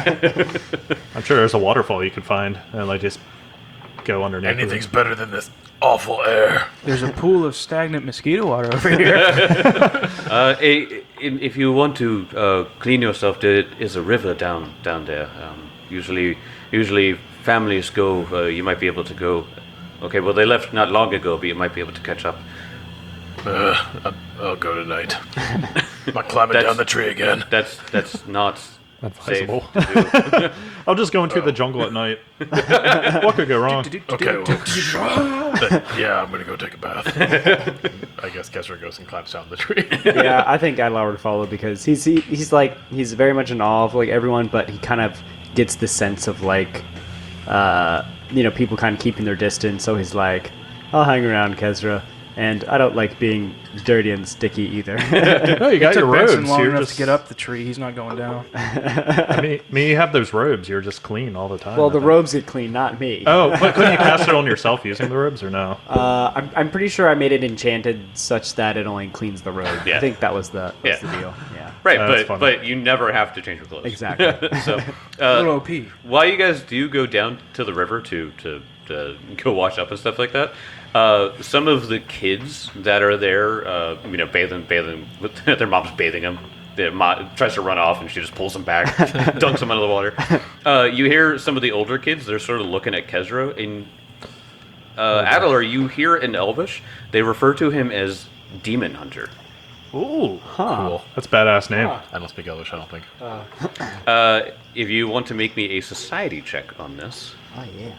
[SPEAKER 4] I'm sure there's a waterfall you could find and like just go underneath. of it.
[SPEAKER 5] Anything's better than this awful air.
[SPEAKER 3] there's a pool of stagnant mosquito water over here.
[SPEAKER 2] Uh, a, in, if you want to uh, clean yourself, there is a river down down there. Um, usually, usually families go. Uh, you might be able to go. Okay, well they left not long ago, but you might be able to catch up.
[SPEAKER 5] Uh, I'll, I'll go tonight. I'm not climbing
[SPEAKER 2] That's-
[SPEAKER 5] down the tree again.
[SPEAKER 2] That's that's not safe.
[SPEAKER 4] Advisable.
[SPEAKER 2] to do.
[SPEAKER 4] I'll just go into the jungle at night. What could go wrong?
[SPEAKER 5] Okay, well, then, yeah, I'm gonna go take a bath. I guess Kezra goes and climbs down the tree.
[SPEAKER 1] Yeah, I think Adelar would follow because he's he, he's like he's very much in awe of like everyone, but he kind of gets the sense of like, uh, you know, people kind of keeping their distance. So he's like, I'll hang around, Kezra, and I don't like being dirty and sticky either.
[SPEAKER 4] No, you got
[SPEAKER 3] It
[SPEAKER 4] your
[SPEAKER 3] took Benson
[SPEAKER 4] robes.
[SPEAKER 3] long
[SPEAKER 4] You're
[SPEAKER 3] enough
[SPEAKER 4] just
[SPEAKER 3] to get up the tree. He's not going down.
[SPEAKER 4] I mean, I mean, you have those robes. You're just clean all the time.
[SPEAKER 1] Well,
[SPEAKER 4] I
[SPEAKER 1] the
[SPEAKER 4] think.
[SPEAKER 1] robes get clean, not me.
[SPEAKER 4] Oh, but couldn't you cast it on yourself using the robes or no?
[SPEAKER 1] Uh, I'm, I'm pretty sure I made it enchanted such that it only cleans the robe.
[SPEAKER 2] Yeah.
[SPEAKER 1] I think that was the, was
[SPEAKER 2] Yeah.
[SPEAKER 1] the deal. Yeah.
[SPEAKER 2] Right,
[SPEAKER 4] That's
[SPEAKER 2] but
[SPEAKER 4] funny.
[SPEAKER 2] but you never have to change your clothes.
[SPEAKER 1] Exactly.
[SPEAKER 2] So,
[SPEAKER 3] A
[SPEAKER 2] uh,
[SPEAKER 3] little O P.
[SPEAKER 2] while you guys do go down to the river to to, to go wash up and stuff like that, uh, some of the kids that are there, uh, you know, bathing, bathing, with their mom's bathing them. Their mom tries to run off, and she just pulls them back, dunks them under the water. Uh, you hear some of the older kids; they're sort of looking at Kezra. And uh, Adelar, you hear in Elvish, they refer to him as Demon Hunter.
[SPEAKER 4] Ooh,
[SPEAKER 1] Huh.
[SPEAKER 6] Cool.
[SPEAKER 4] that's a badass name.
[SPEAKER 6] I don't speak Elvish, I don't think.
[SPEAKER 2] Uh, if you want to make me a society check on this,
[SPEAKER 1] Oh, yeah.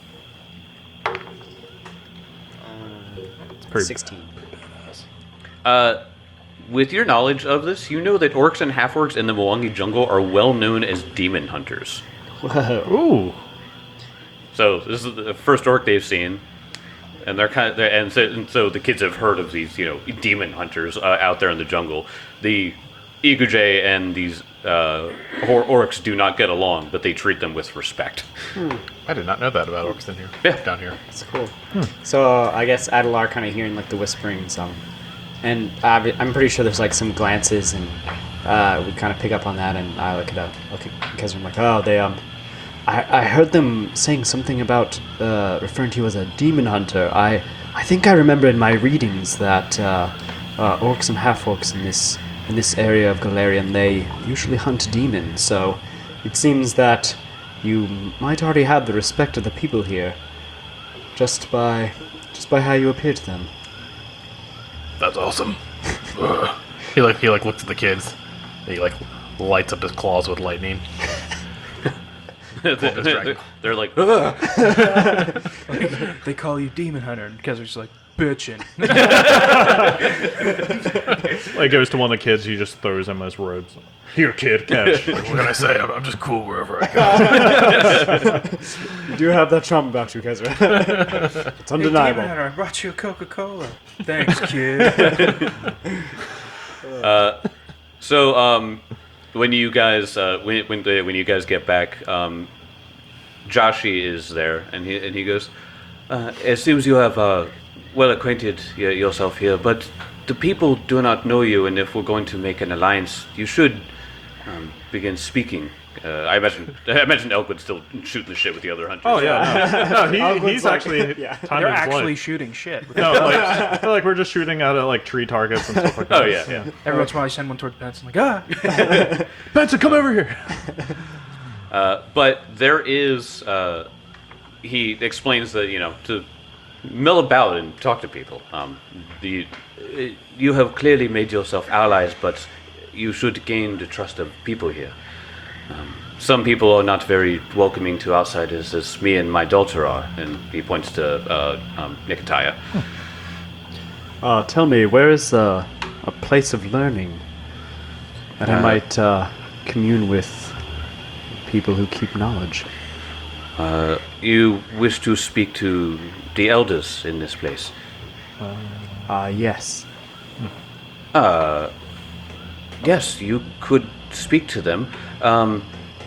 [SPEAKER 4] It's pretty
[SPEAKER 1] sixteen.
[SPEAKER 2] uh, with your knowledge of this, you know that orcs and half-orcs in the Mwangi jungle are well known as demon hunters.
[SPEAKER 1] Whoa.
[SPEAKER 4] Ooh,
[SPEAKER 2] So this is the first orc they've seen, and they're kind of, they're, and, so, and so the kids have heard of these, you know, demon hunters uh, out there in the jungle. The Iguje and these uh, or- orcs do not get along, but they treat them with respect.
[SPEAKER 6] I did not know that about orcs in here.
[SPEAKER 2] Yeah.
[SPEAKER 6] Down here.
[SPEAKER 1] That's cool. So uh, I guess Adelar kind of hearing like the whisperings, um, and uh, I'm pretty sure there's like some glances, and uh, we kind of pick up on that, and I look at uh, look at because I'm like, oh, they um, I, I heard them saying something about uh, referring to you as a demon hunter. I I think I remember in my readings that uh, uh, orcs and half orcs in this in this area of Galarian, they usually hunt demons. So it seems that you might already have the respect of the people here, just by just by how you appear to them.
[SPEAKER 5] That's awesome. Ugh. He like he like looks at the kids. He like lights up his claws with lightning.
[SPEAKER 2] they're,
[SPEAKER 5] dragon.
[SPEAKER 2] they're like, "Ugh."
[SPEAKER 3] They call you Demon Hunter, and Kezra's like, bitchin'.
[SPEAKER 4] like goes to one of the kids, he just throws him as robes. Here, kid, catch.
[SPEAKER 5] What can I say? I'm, I'm just cool wherever I go.
[SPEAKER 1] You do have that charm about you, Kezra. It's
[SPEAKER 3] Hey, Demon Hunter, I brought you a Coca-Cola. Thanks, kid.
[SPEAKER 2] So, um, when you guys, uh, when when, the, when you guys get back, um, Joshi is there, and he and he goes, uh, "It seems you have uh, well acquainted y- yourself here, but the people do not know you, and if we're going to make an alliance, you should um, begin speaking." Uh, I imagine I imagine Elkwood's still shooting the shit with the other hunters.
[SPEAKER 4] Oh yeah, no, no he,
[SPEAKER 1] Elwood's
[SPEAKER 4] he's
[SPEAKER 1] like-
[SPEAKER 4] actually
[SPEAKER 1] yeah.
[SPEAKER 4] time
[SPEAKER 3] They're
[SPEAKER 4] of his
[SPEAKER 3] actually
[SPEAKER 4] life.
[SPEAKER 3] shooting shit.
[SPEAKER 4] No, like, like we're just shooting at uh, like tree targets and stuff like that.
[SPEAKER 2] Oh, yeah.
[SPEAKER 4] yeah.
[SPEAKER 3] Every once in a while, I send one towards Benson, like, ah.
[SPEAKER 4] Benson, come over here.
[SPEAKER 2] Uh, but there is, uh, he explains that, you know, to mill about and talk to people. Um, the, uh, you have clearly made yourself allies, but you should gain the trust of people here. Um, some people are not very welcoming to outsiders, as me and my daughter are. And he points to uh, um, Nicotaya.
[SPEAKER 1] Uh, tell me, where is uh, a place of learning that I
[SPEAKER 2] Uh,
[SPEAKER 1] might uh, commune with people who keep knowledge?
[SPEAKER 2] Uh, you wish to speak to the elders in this place.
[SPEAKER 1] Uh, yes.
[SPEAKER 2] Yes, you could speak to them. Um,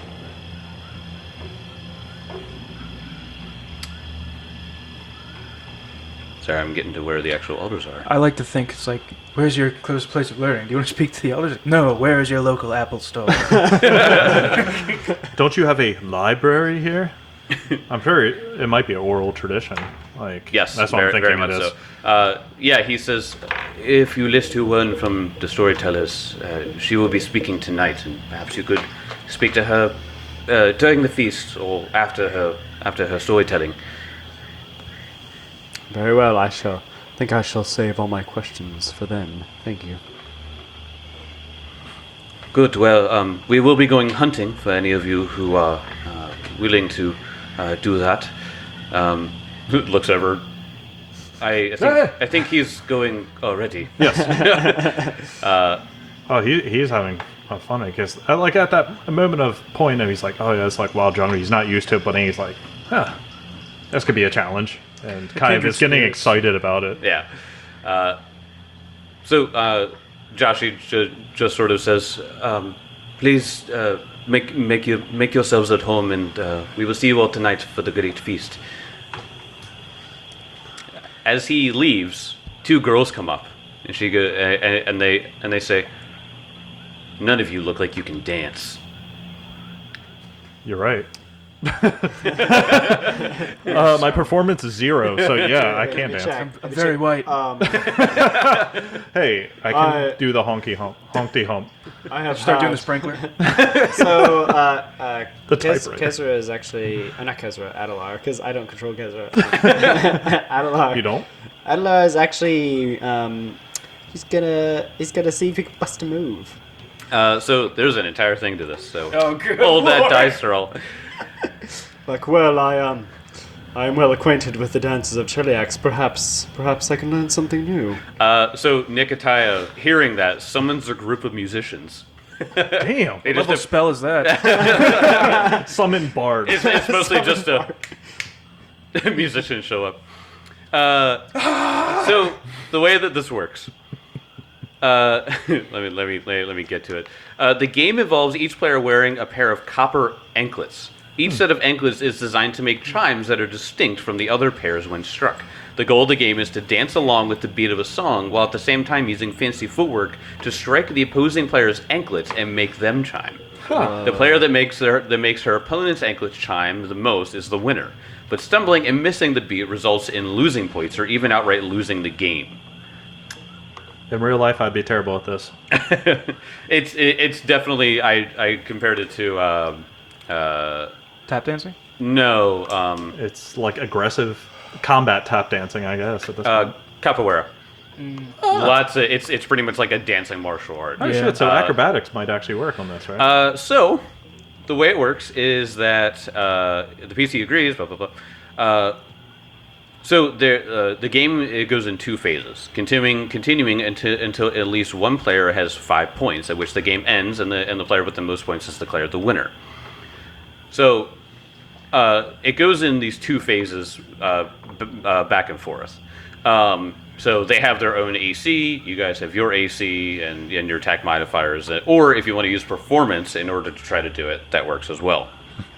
[SPEAKER 2] sorry, I'm getting to where the actual elders are.
[SPEAKER 3] I like to think it's like, where's your closest place of learning? Do you want to speak to the elders? No, where is your local Apple store?
[SPEAKER 4] Don't you have a library here? I'm sure it, it might be an oral tradition. Like,
[SPEAKER 2] Yes,
[SPEAKER 4] that's what
[SPEAKER 2] very,
[SPEAKER 4] I'm thinking
[SPEAKER 2] very much
[SPEAKER 4] it is.
[SPEAKER 2] so. Uh, yeah, he says, if you list to one from the storytellers, uh, she will be speaking tonight, and perhaps you could speak to her uh, during the feast or after her after her storytelling.
[SPEAKER 1] Very well, I shall think I shall save all my questions for then. Thank you.
[SPEAKER 2] Good. Well, um, we will be going hunting for any of you who are uh, willing to uh, do that. Um, looks over. I, I think I think he's going already.
[SPEAKER 4] Yes. oh, he he's having uh, fun because uh, like at that moment of point, he's like, oh yeah, it's like wild jungle. He's not used to it, but then he's like, huh, this could be a challenge, and kind of
[SPEAKER 3] kindred
[SPEAKER 4] is getting
[SPEAKER 3] spirits.
[SPEAKER 4] excited about it.
[SPEAKER 2] Yeah. Uh, so uh, Joshi ju- just sort of says, um, "Please uh, make make you make yourselves at home, and uh, we will see you all tonight for the great feast." As he leaves, two girls come up, and she go and, and they and they say, "None of you look like you can dance."
[SPEAKER 4] You're right. uh, my performance is zero, so yeah, I can dance.
[SPEAKER 3] I'm very white.
[SPEAKER 1] Um,
[SPEAKER 4] Hey, I can
[SPEAKER 1] I-
[SPEAKER 4] do the honky hump, honky hump.
[SPEAKER 1] I have
[SPEAKER 3] Start doing the
[SPEAKER 1] had-
[SPEAKER 3] sprinkler.
[SPEAKER 1] So, uh, uh,
[SPEAKER 4] The
[SPEAKER 1] Kez-
[SPEAKER 4] typewriter.
[SPEAKER 1] Kezra is actually, uh, not Kezra, Adelar, because I don't control Kezra. Adelar.
[SPEAKER 4] You don't?
[SPEAKER 1] Adelar is actually, um, he's gonna, he's gonna see if he can bust a move.
[SPEAKER 2] Uh, so there's an entire thing to this. So
[SPEAKER 3] Oh, good
[SPEAKER 2] all that
[SPEAKER 3] lord.
[SPEAKER 2] dice roll.
[SPEAKER 1] Like, well, I, um, I am well acquainted with the dances of Cheliax. Perhaps, perhaps I can learn something new.
[SPEAKER 2] Uh, so Nicotaya, hearing that, summons a group of musicians.
[SPEAKER 4] Damn.
[SPEAKER 2] They
[SPEAKER 3] What
[SPEAKER 2] just
[SPEAKER 3] level spell is that?
[SPEAKER 4] Summon bard.
[SPEAKER 2] It's, it's mostly just a musicians show up. Uh, so the way that this works, uh, let me let me let me, let me get to it. Uh, the game involves each player wearing a pair of copper anklets. Each set of anklets is designed to make chimes that are distinct from the other pairs when struck. The goal of the game is to dance along with the beat of a song while at the same time using fancy footwork to strike the opposing player's anklets and make them chime. The player that makes their that makes her opponent's anklets chime the most is the winner. But stumbling and missing the beat results in losing points or even outright losing the game.
[SPEAKER 4] In real life, I'd be terrible at this.
[SPEAKER 2] It's it, it's definitely I I compared it to uh, uh,
[SPEAKER 3] Tap dancing?
[SPEAKER 2] no um,
[SPEAKER 4] It's like aggressive combat tap dancing, I guess. At this
[SPEAKER 2] uh,
[SPEAKER 4] point.
[SPEAKER 2] capoeira. Lots of it's it's pretty much like a dancing martial art.
[SPEAKER 4] Oh
[SPEAKER 3] yeah.
[SPEAKER 4] shit! So
[SPEAKER 2] Uh,
[SPEAKER 4] acrobatics might actually work on this, right?
[SPEAKER 2] Uh, so, the way it works is that uh, the P C agrees. Blah blah blah. Uh, so there, uh, the game it goes in two phases, continuing continuing until until at least one player has five points, at which the game ends, and the and the player with the most points is declared the winner. So, uh, it goes in these two phases, uh, b- uh, back and forth. Um, so they have their own A C. You guys have your A C and, and your attack modifiers. uh, Or if you want to use performance in order to try to do it, that works as well.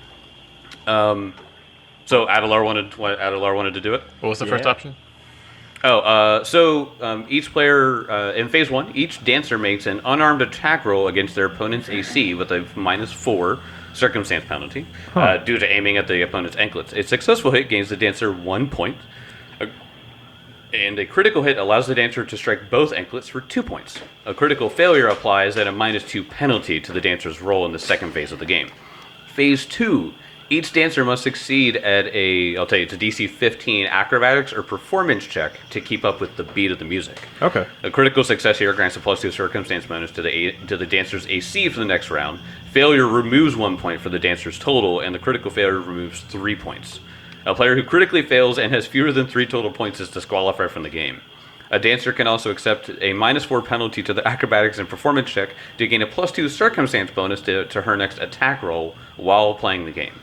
[SPEAKER 2] Um, so Adelar wanted what Adelar wanted to do it.
[SPEAKER 5] What was the first
[SPEAKER 1] Yeah.
[SPEAKER 5] option?
[SPEAKER 2] Oh, uh, so um, each player uh, in phase one, each dancer makes an unarmed attack roll against their opponent's A C with a minus four circumstance penalty uh, due to aiming at the opponent's anklets. A successful hit gains the dancer one point, a, and a critical hit allows the dancer to strike both anklets for two points. A critical failure applies at a minus two penalty to the dancer's roll in the second phase of the game. Phase two. Each dancer must succeed at a, I'll tell you, it's a D C fifteen acrobatics or performance check to keep up with the beat of the music.
[SPEAKER 4] Okay.
[SPEAKER 2] A critical success here grants a plus two circumstance bonus to the a, to the dancer's A C for the next round. Failure removes one point for the dancer's total, and the critical failure removes three points. A player who critically fails and has fewer than three total points is disqualified from the game. A dancer can also accept a minus four penalty to the acrobatics and performance check to gain a plus two circumstance bonus to, to her next attack roll while playing the game.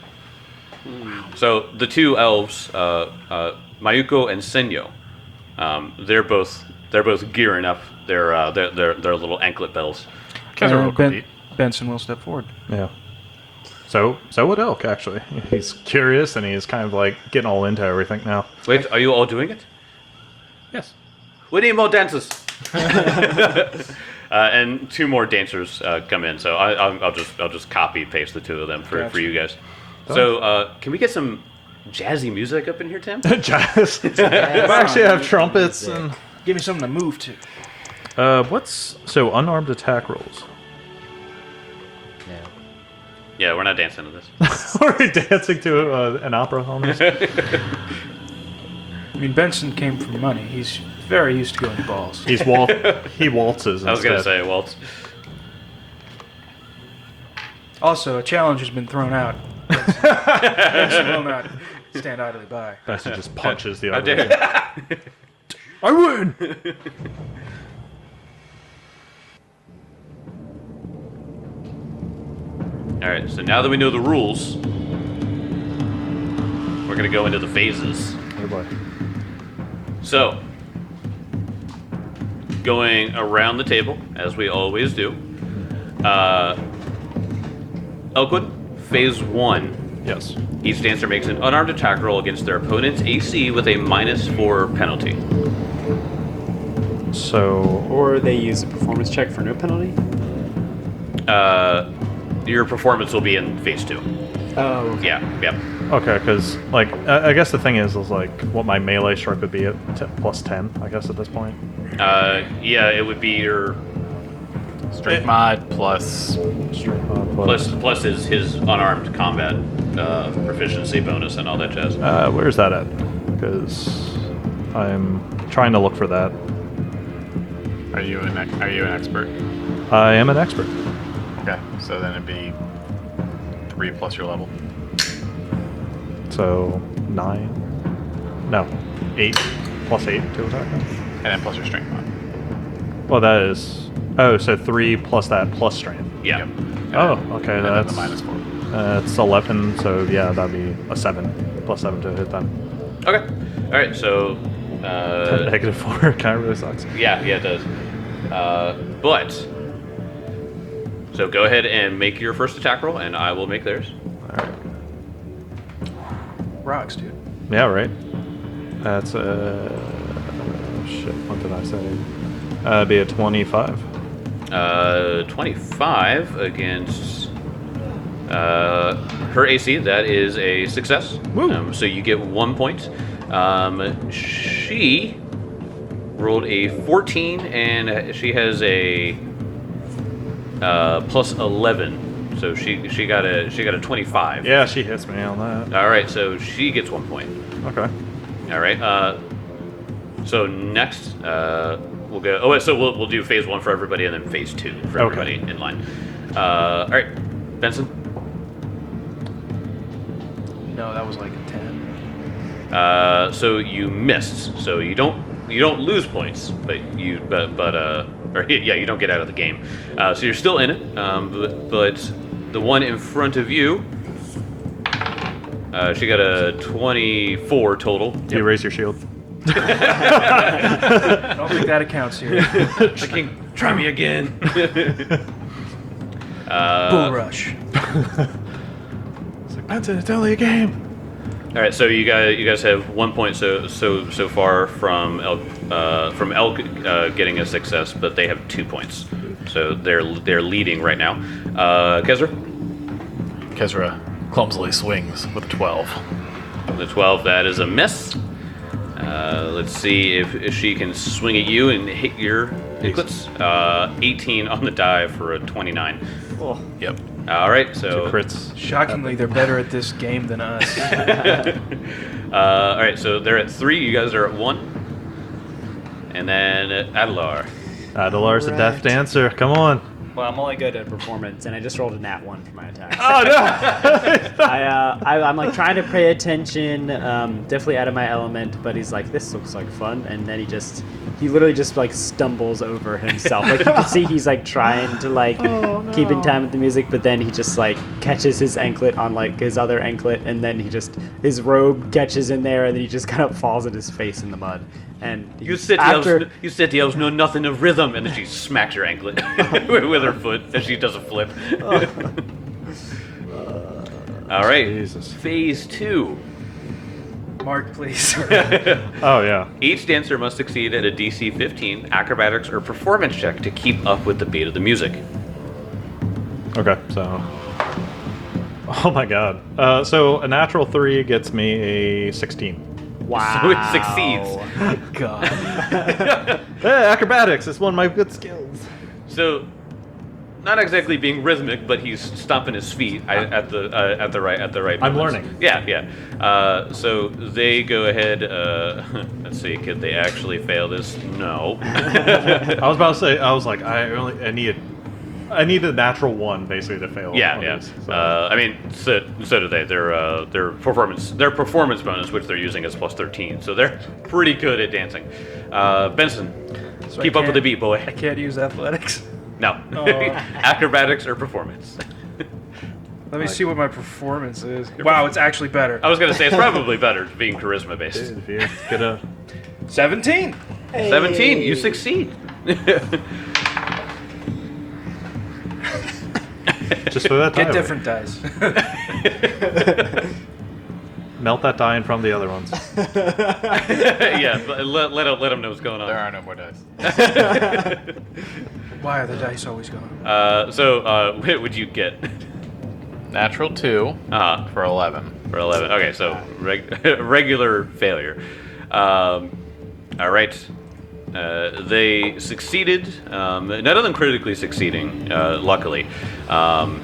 [SPEAKER 2] So the two elves, uh, uh, Mayuko and Senyo, um, they're both they're both gearing up their uh, their, their their little anklet bells.
[SPEAKER 5] Guys are
[SPEAKER 3] Uh,
[SPEAKER 5] real
[SPEAKER 3] ben-
[SPEAKER 5] compete.
[SPEAKER 3] Benson will step forward.
[SPEAKER 4] Yeah. So so would Elk actually. He's curious and he's kind of like getting all into everything now.
[SPEAKER 2] Wait, are you all doing it?
[SPEAKER 4] Yes.
[SPEAKER 2] We need more dancers. uh, and two more dancers uh, come in, so I, I'll, I'll just I'll just copy paste the two of them for,
[SPEAKER 3] Gotcha.
[SPEAKER 2] for you guys. So uh, can we get some jazzy music up in here, Tim?
[SPEAKER 4] Jazz. We actually have trumpets and.
[SPEAKER 3] Give me something to move to.
[SPEAKER 4] Uh, what's so unarmed attack rolls?
[SPEAKER 2] Yeah, we're not dancing to this.
[SPEAKER 4] Are we dancing to uh, an opera almost?
[SPEAKER 3] I mean, Benson came from money. He's very used to going to balls.
[SPEAKER 4] He's wal- he waltzes.
[SPEAKER 2] I was gonna
[SPEAKER 4] instead.
[SPEAKER 2] say waltz.
[SPEAKER 3] Also, a challenge has been thrown out. Benson, Benson will not stand idly by.
[SPEAKER 4] Bessie just punches the
[SPEAKER 2] How
[SPEAKER 4] other.
[SPEAKER 2] dare
[SPEAKER 4] guy. I win.
[SPEAKER 2] All right, so now that we know the rules, we're gonna go into the phases.
[SPEAKER 4] Oh boy.
[SPEAKER 2] So, going around the table, as we always do. Uh, Elkwood, phase one.
[SPEAKER 4] Yes.
[SPEAKER 2] Each dancer makes an unarmed attack roll against their opponent's A C with a minus four penalty.
[SPEAKER 4] So
[SPEAKER 1] Or they use a performance check for no penalty.
[SPEAKER 2] Uh, your performance will be in phase two.
[SPEAKER 1] Oh, okay.
[SPEAKER 2] Yeah, yeah.
[SPEAKER 4] okay, because like I, I guess the thing is is like what my melee strike would be at t- plus ten. I guess at this point.
[SPEAKER 2] Uh, yeah, it would be your
[SPEAKER 6] Strength mod plus.
[SPEAKER 4] Uh,
[SPEAKER 2] plus plus his his unarmed combat uh, proficiency bonus and all that jazz.
[SPEAKER 4] Uh, where's that at? Because I'm trying to look for that.
[SPEAKER 6] Are you an ex- Are you an expert?
[SPEAKER 4] I am an expert.
[SPEAKER 6] Okay, so then it'd be three plus your level.
[SPEAKER 4] So nine. No, eight plus eight to attack.
[SPEAKER 6] And then plus your strength mod.
[SPEAKER 4] Well, that is. Oh, so three plus that plus strength.
[SPEAKER 2] Yeah.
[SPEAKER 6] Yep. And
[SPEAKER 4] Oh,
[SPEAKER 6] then-
[SPEAKER 4] okay,
[SPEAKER 6] and then
[SPEAKER 4] that's
[SPEAKER 6] the minus four.
[SPEAKER 4] Uh, it's eleven, so yeah, that'd be a seven plus seven to hit them.
[SPEAKER 2] Okay. All right. So. Uh,
[SPEAKER 4] Negative four kind of really sucks.
[SPEAKER 2] yeah, yeah, it does. Uh, but. So go ahead and make your first attack roll, and I will make theirs.
[SPEAKER 4] All right.
[SPEAKER 3] Rocks, dude.
[SPEAKER 4] Yeah, right. That's uh shit. What did I say? Uh, it'd be a twenty-five.
[SPEAKER 2] Uh, twenty-five against uh, her A C. That is a success.
[SPEAKER 4] Woo.
[SPEAKER 2] Um, so you get one point. Um, she rolled a fourteen, and she has a uh, plus eleven. So she she got a she got a twenty-five.
[SPEAKER 4] Yeah, she hits me on that.
[SPEAKER 2] All right. So she gets one point.
[SPEAKER 4] Okay.
[SPEAKER 2] All right. Uh, so next, uh, we'll go. Oh, so we'll we'll do phase one for everybody, and then phase two for
[SPEAKER 4] Okay.
[SPEAKER 2] everybody in line. Uh, all right, Benson.
[SPEAKER 3] No, that was like a ten.
[SPEAKER 2] Uh, so you missed. So you don't you don't lose points, but you but but uh, or yeah, you don't get out of the game. Uh, so you're still in it. Um, but, but the one in front of you. Uh, she got a twenty-four total.
[SPEAKER 4] Do you raise your shield?
[SPEAKER 3] I don't think that accounts here.
[SPEAKER 2] King, try me again.
[SPEAKER 3] Bull rush.
[SPEAKER 4] It's like Benson, it's only a game.
[SPEAKER 2] All right, so you guys, you guys have one point so so so far from Elk, uh, from Elk uh, getting a success, but they have two points, so they're they're leading right now. Uh, Kezra,
[SPEAKER 5] Kezra clumsily swings with a twelve.
[SPEAKER 2] the twelve, that is a miss. Uh, let's see if, if she can swing at you and hit your eclipse. Uh, eighteen on the die for a twenty-nine.
[SPEAKER 1] Oh,
[SPEAKER 5] Yep.
[SPEAKER 2] All right, so
[SPEAKER 4] Two crits.
[SPEAKER 3] Shockingly, they're better at this game than us.
[SPEAKER 2] uh, all right, so they're at three. You guys are at one, and then Adelar.
[SPEAKER 4] Adelar's a
[SPEAKER 1] Right.
[SPEAKER 4] deaf dancer. Come on.
[SPEAKER 1] well, I'm only good at performance, and I just rolled a nat one for my attack.
[SPEAKER 4] Oh no.
[SPEAKER 1] I, uh, I, I'm like trying to pay attention, um, definitely out of my element, but he's like, this looks like fun, and then he just, he literally just like stumbles over himself. Like you can see he's like trying to like keep in time with the music, but then he just like catches his anklet on like his other anklet, and then he just, his robe catches in there, and then he just kind of falls at his face in the mud. And
[SPEAKER 2] You
[SPEAKER 1] he's-
[SPEAKER 2] city
[SPEAKER 1] after,
[SPEAKER 2] elves, you city elves know nothing of rhythm, and then she smacks your anklet with with her foot as she does a flip. All right,
[SPEAKER 4] Jesus.
[SPEAKER 2] phase two.
[SPEAKER 3] Mark, please.
[SPEAKER 4] Oh yeah.
[SPEAKER 2] Each dancer must succeed at a D C fifteen acrobatics or performance check to keep up with the beat of the music.
[SPEAKER 4] Okay, so. Oh my god. Uh, so a natural three gets me a sixteen.
[SPEAKER 1] wow.
[SPEAKER 2] So it succeeds.
[SPEAKER 3] God.
[SPEAKER 4] Hey, acrobatics is one of my good skills.
[SPEAKER 2] So, not exactly being rhythmic, but he's stomping his feet at at the uh, at the right at the right.
[SPEAKER 4] I'm
[SPEAKER 2] moments.
[SPEAKER 4] learning.
[SPEAKER 2] Yeah, yeah. Uh, so they go ahead. Uh, let's see, could they actually fail this? No.
[SPEAKER 4] I was about to say, I was like, I only, I need, I need a natural one basically to fail.
[SPEAKER 2] Yeah,
[SPEAKER 4] on
[SPEAKER 2] yeah.
[SPEAKER 4] these, so.
[SPEAKER 2] Uh, I mean, so, so do they. Their uh, their performance their performance bonus, which they're using, is plus thirteen. So they're pretty good at dancing. Uh, Benson,
[SPEAKER 3] So I
[SPEAKER 2] keep up with
[SPEAKER 3] can't-
[SPEAKER 2] the beat, boy.
[SPEAKER 3] I can't use athletics.
[SPEAKER 2] No.
[SPEAKER 3] Oh.
[SPEAKER 2] Acrobatics or performance.
[SPEAKER 3] Let me see what my performance is. Wow, it's actually better.
[SPEAKER 2] I was gonna say it's probably better being charisma based.
[SPEAKER 4] If you get a,
[SPEAKER 3] seventeen.
[SPEAKER 2] Seventeen, you succeed.
[SPEAKER 4] just throw that die
[SPEAKER 3] Get
[SPEAKER 4] away.
[SPEAKER 3] different dice.
[SPEAKER 4] Melt that die in from the other ones.
[SPEAKER 2] Yeah, but let let him, let him know what's going
[SPEAKER 6] There
[SPEAKER 2] on.
[SPEAKER 6] are no more dice.
[SPEAKER 3] Why are the dice always gone?
[SPEAKER 2] Uh, so uh, what would you get?
[SPEAKER 6] Natural two
[SPEAKER 2] Uh,
[SPEAKER 6] for eleven.
[SPEAKER 2] for eleven. Okay, so reg- regular failure. Um, all right. Uh, they succeeded. Um, none of them critically succeeding. Uh, luckily. Um,